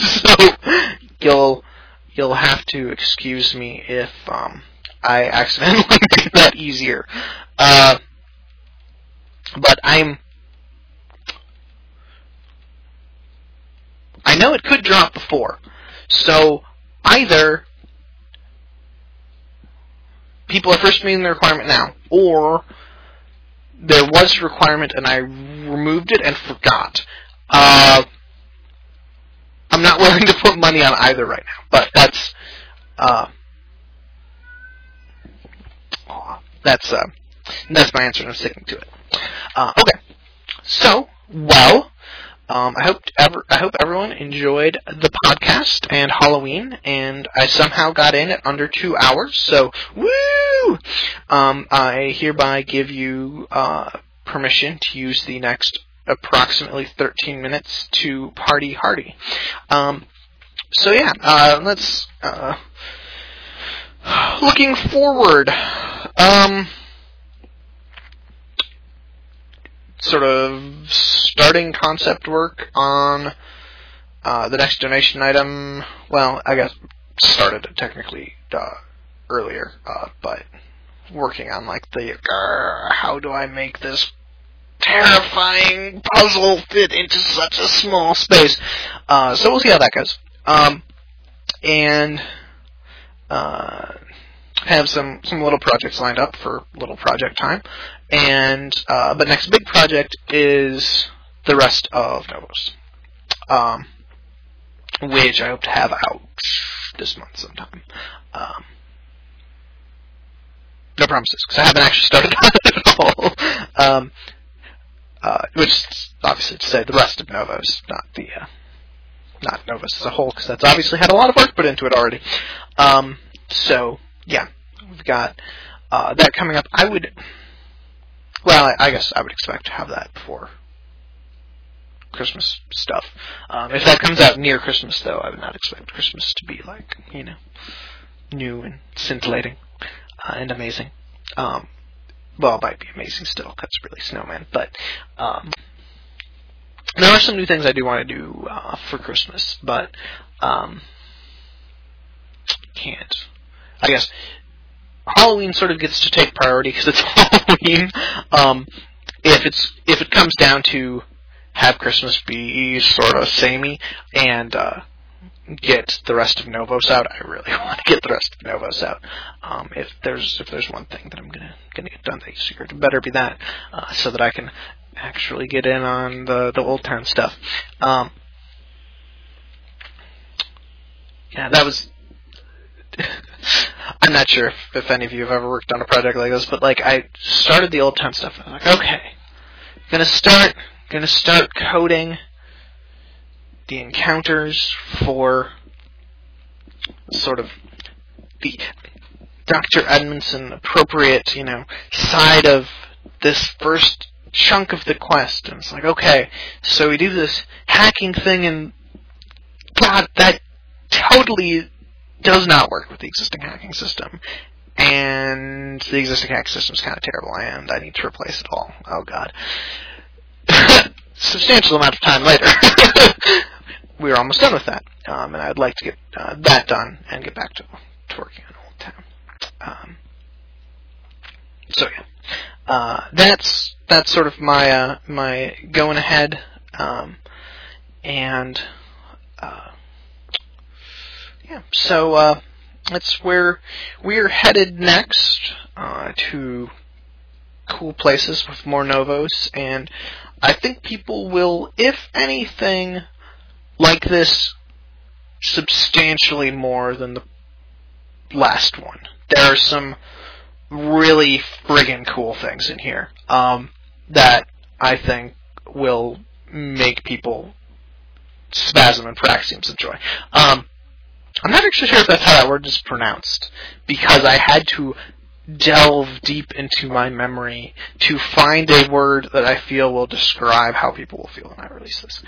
So you'll have to excuse me if I accidentally make that easier. But I know it could drop before. So either people are first meeting the requirement now, or there was a requirement and I removed it and forgot. I'm not willing to put money on either right now, but that's my answer and I'm sticking to it. Okay. So, well, I hope everyone enjoyed the podcast and Halloween, and I somehow got in at under 2 hours, so woo! I hereby give you permission to use the next approximately 13 minutes to party hardy. So yeah, let's looking forward. Sort of starting concept work on the next donation item. Well, I guess started it technically earlier, but working on like the how do I make this terrifying puzzle fit into such a small space. So we'll see how that goes. And have some little projects lined up for little project time. And but next big project is the rest of Novos, which I hope to have out this month sometime. No promises, because I haven't actually started on it at all. Which is obviously to say the rest of Novos, not Novos as a whole, because that's obviously had a lot of work put into it already. So yeah, we've got that coming up. I guess I would expect to have that before Christmas stuff. If that comes out near Christmas, though, I would not expect Christmas to be like, new and scintillating and amazing. Well, it might be amazing still, because it's really snowman, but there are some new things I do want to do for Christmas, but can't. I guess Halloween sort of gets to take priority because it's Halloween. If it comes down to have Christmas be sort of samey and get the rest of Novos out, I really want to get the rest of Novos out. If there's one thing that I'm gonna get done this year, it better be that, so that I can actually get in on the Old Town stuff. Yeah, that was. I'm not sure if any of you have ever worked on a project like this, but like I started the Old Town stuff. I was like, okay, gonna start coding the encounters for sort of the Dr. Edmondson appropriate, side of this first chunk of the quest. And it's like, okay, so we do this hacking thing, and God, that totally does not work with the existing hacking system. and the existing hack system is kind of terrible, and I need to replace it all. Oh god. Substantial amount of time later. We're almost done with that, and I'd like to get that done and get back to working on Old Town. So yeah, that's sort of my my going ahead, and yeah. So that's where we're headed next, to cool places with more Novos, and I think people will, if anything, like this substantially more than the last one. There are some really friggin' cool things in here that I think will make people spasm and Praxiums enjoy. I'm not actually sure if that's how that word is pronounced, because I had to delve deep into my memory to find a word that I feel will describe how people will feel when I release this.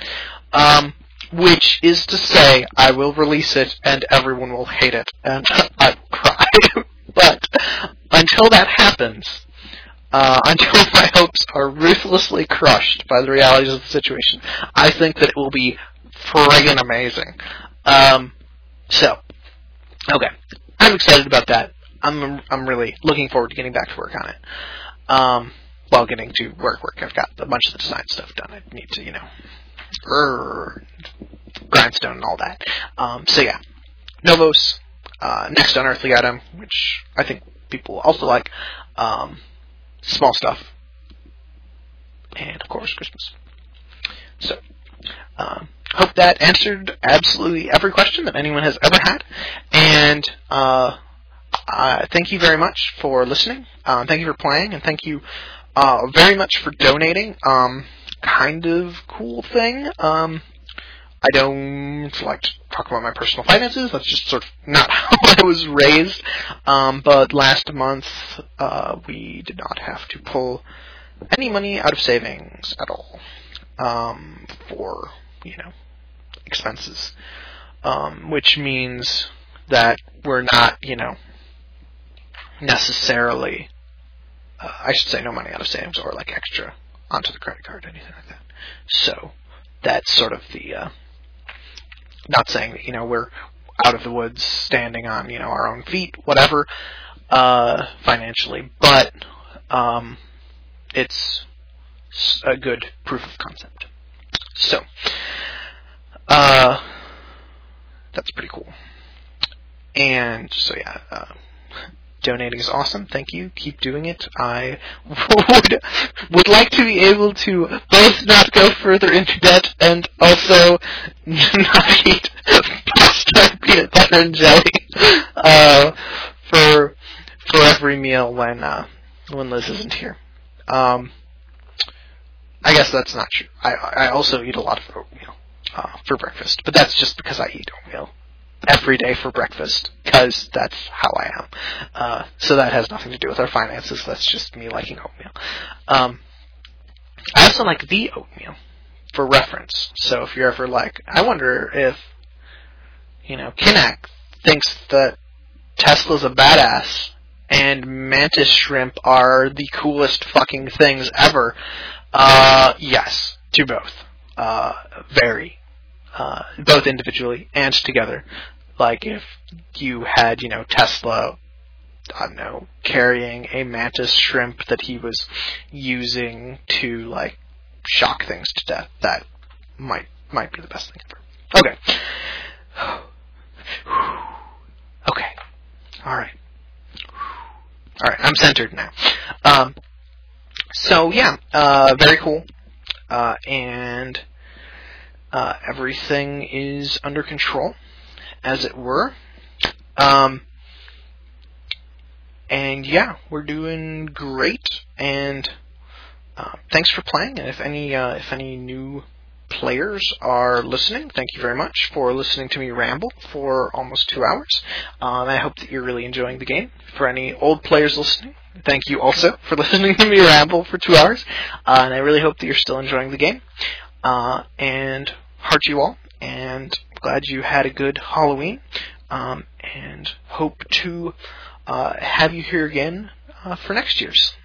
Which is to say, I will release it and everyone will hate it, and I will cry. But until that happens, until my hopes are ruthlessly crushed by the realities of the situation, I think that it will be friggin' amazing. So, okay, I'm excited about that. I'm really looking forward to getting back to work on it. While getting to work, I've got a bunch of the design stuff done. I need to, grindstone and all that. So yeah, Novos, next unearthly item, which I think people also like, small stuff, and of course Christmas. So, hope that answered absolutely every question that anyone has ever had, and thank you very much for listening. Thank you for playing, and thank you very much for donating. Kind of cool thing. I don't like to talk about my personal finances. That's just sort of not how I was raised. But last month, we did not have to pull any money out of savings at all for, expenses. Which means that we're not, necessarily, I should say no money out of savings or like extra onto the credit card, anything like that. So that's sort of the, not saying that, we're out of the woods standing on, our own feet, whatever, financially, but it's a good proof of concept. So, that's pretty cool. And so yeah, donating is awesome. Thank you. Keep doing it. I would like to be able to both not go further into debt and also not eat pasta, peanut butter, and jelly for every meal when Liz isn't here. I guess that's not true. I also eat a lot of oatmeal for breakfast, but that's just because I eat oatmeal every day for breakfast, because that's how I am. So that has nothing to do with our finances. That's just me liking oatmeal. I also like the oatmeal for reference. So if you're ever like, I wonder if, Kinnack thinks that Tesla's a badass and mantis shrimp are the coolest fucking things ever. Yes, to both. Both individually and together. Like if you had, Tesla, I don't know, carrying a mantis shrimp that he was using to, like, shock things to death, that might be the best thing ever. Okay. Okay. Alright, I'm centered now. So yeah, very cool. And everything is under control, as it were. And yeah, we're doing great. And thanks for playing. And if any new players are listening, thank you very much for listening to me ramble for almost 2 hours. And I hope that you're really enjoying the game. For any old players listening, thank you also for listening to me ramble for 2 hours. And I really hope that you're still enjoying the game. And heart you all, and glad you had a good Halloween, and hope to have you here again for next year's.